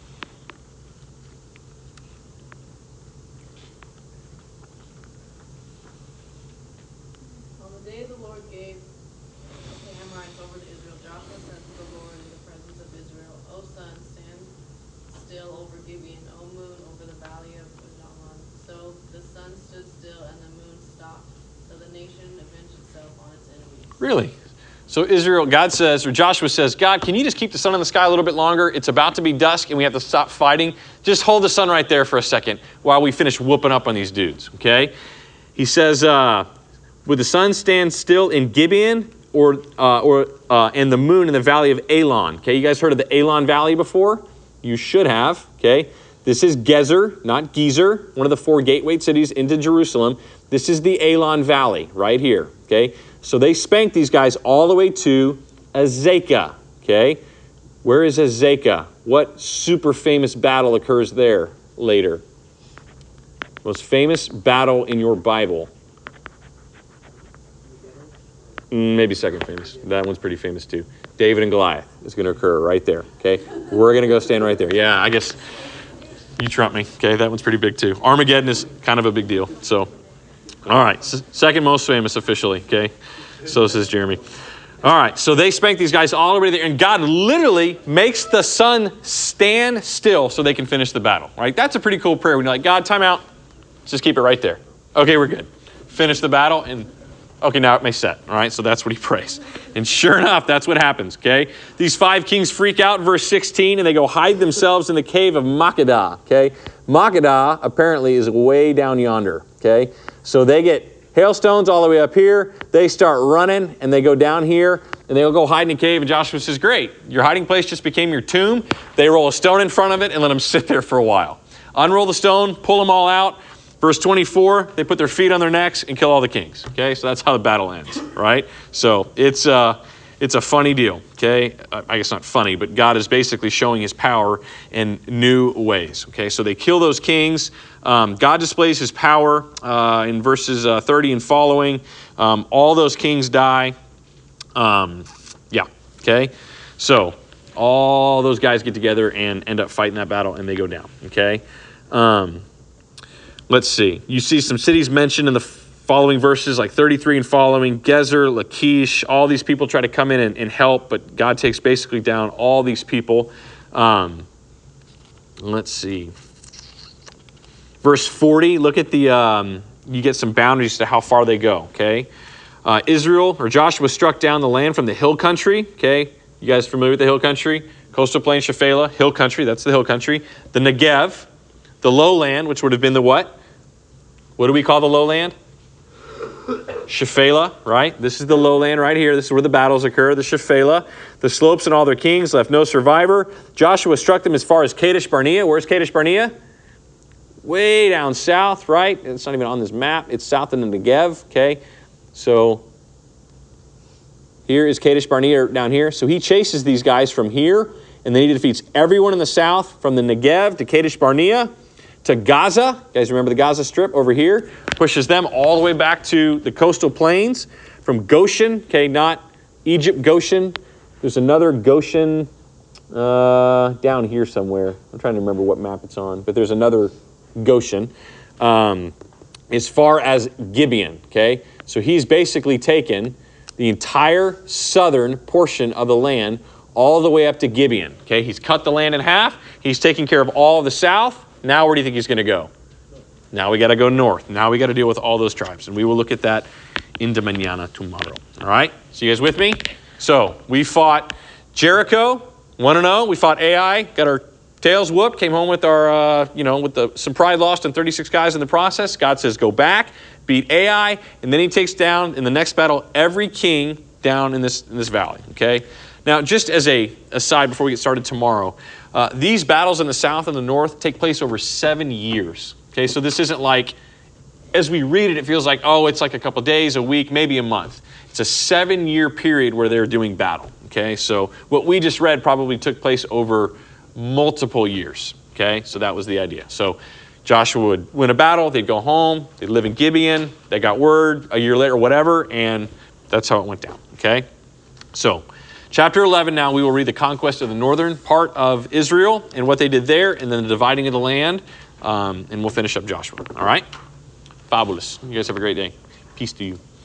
On the day the Lord gave the Amorites over to Israel, Joshua said to the Lord in the presence of Israel, O sun, stand still over Gibeon, O moon, over the valley of Ajalon. So the sun stood still and the moon stopped. So the nation avenged itself on its enemies. Really? So Israel, God says, or Joshua says, God, can you just keep the sun in the sky a little bit longer? It's about to be dusk and we have to stop fighting. Just hold the sun right there for a second while we finish whooping up on these dudes, okay? He says, uh, would the sun stand still in Gibeon or uh, or uh, and the moon in the valley of Elon? Okay, you guys heard of the Elon Valley before? You should have, okay? This is Gezer, not Gezer, one of the four gateway cities into Jerusalem. This is the Elon Valley right here, okay? So they spanked these guys all the way to Azekah, okay? Where is Azekah? What super famous battle occurs there later? Most famous battle in your Bible. Mm, maybe second famous. That one's pretty famous too. David and Goliath is going to occur right there, okay? We're going to go stand right there. Yeah, I guess you trump me, okay? That one's pretty big too. Armageddon is kind of a big deal, so... All right, S- second most famous officially, okay? So says Jeremy. All right, so they spank these guys all the way there, and God literally makes the sun stand still so they can finish the battle, right? That's a pretty cool prayer when you're like, God, time out. Let's just keep it right there. Okay, we're good. Finish the battle, and okay, now it may set, all right? So that's what he prays. And sure enough, that's what happens, okay? These five kings freak out, verse sixteen, and they go hide themselves in the cave of Makkedah, okay? Makkedah apparently is way down yonder, okay? So they get hailstones all the way up here. They start running, and they go down here, and they'll go hide in a cave. And Joshua says, great, your hiding place just became your tomb. They roll a stone in front of it and let them sit there for a while. Unroll the stone, pull them all out. Verse twenty-four, they put their feet on their necks and kill all the kings. Okay, so that's how the battle ends, right? So it's, uh, it's a funny deal, okay? I guess not funny, but God is basically showing his power in new ways, okay? So they kill those kings. Um, God displays his power uh, in verses uh, thirty and following. Um, all those kings die. Um, yeah, okay? So all those guys get together and end up fighting that battle, and they go down, okay? Um, let's see. You see some cities mentioned in the following verses, like thirty-three and following. Gezer, Lachish, all these people try to come in and, and help, but God takes basically down all these people. Um, let's see. Verse forty, look at the, um, you get some boundaries to how far they go, okay? Uh, Israel, or Joshua struck down the land from the hill country, okay? You guys familiar with the hill country? Coastal plain, Shephelah, hill country, that's the hill country. The Negev, the lowland, which would have been the what? What do we call the lowland? Shephelah, right? This is the lowland right here. This is where the battles occur, the Shephelah. The slopes and all their kings left no survivor. Joshua struck them as far as Kadesh Barnea. Where's Kadesh Barnea? Way down south, right? It's not even on this map. It's south in the Negev, okay? So here is Kadesh Barnea down here. So he chases these guys from here, and then he defeats everyone in the south from the Negev to Kadesh Barnea to Gaza. You guys remember the Gaza Strip over here? Pushes them all the way back to the coastal plains from Goshen, okay, not Egypt, Goshen. There's another Goshen uh, down here somewhere. I'm trying to remember what map it's on, but there's another Goshen. Um, as far as Gibeon, okay? So he's basically taken the entire southern portion of the land all the way up to Gibeon, okay? He's cut the land in half. He's taking care of all of the south. Now where do you think he's going to go? Now we got to go north. Now we got to deal with all those tribes. And we will look at that in the mañana tomorrow. All right? So you guys with me? So we fought Jericho, Want to know? We fought Ai, got our tails whooped, came home with our, uh, you know, with the, some pride lost and thirty-six guys in the process. God says, go back, beat Ai, and then he takes down, in the next battle, every king down in this, in this valley, okay? Now, just as a aside before we get started tomorrow, uh, these battles in the south and the north take place over seven years, okay? So this isn't like, as we read it, it feels like, oh, it's like a couple days, a week, maybe a month. It's a seven-year period where they're doing battle, okay? So what we just read probably took place over multiple years, okay? So that was the idea. So Joshua would win a battle, they'd go home, they'd live in Gibeon, they got word a year later, whatever, and that's how it went down, okay? So chapter eleven now, we will read the conquest of the northern part of Israel and what they did there, and then the dividing of the land, um, and we'll finish up Joshua, all right? Fabulous. You guys have a great day. Peace to you.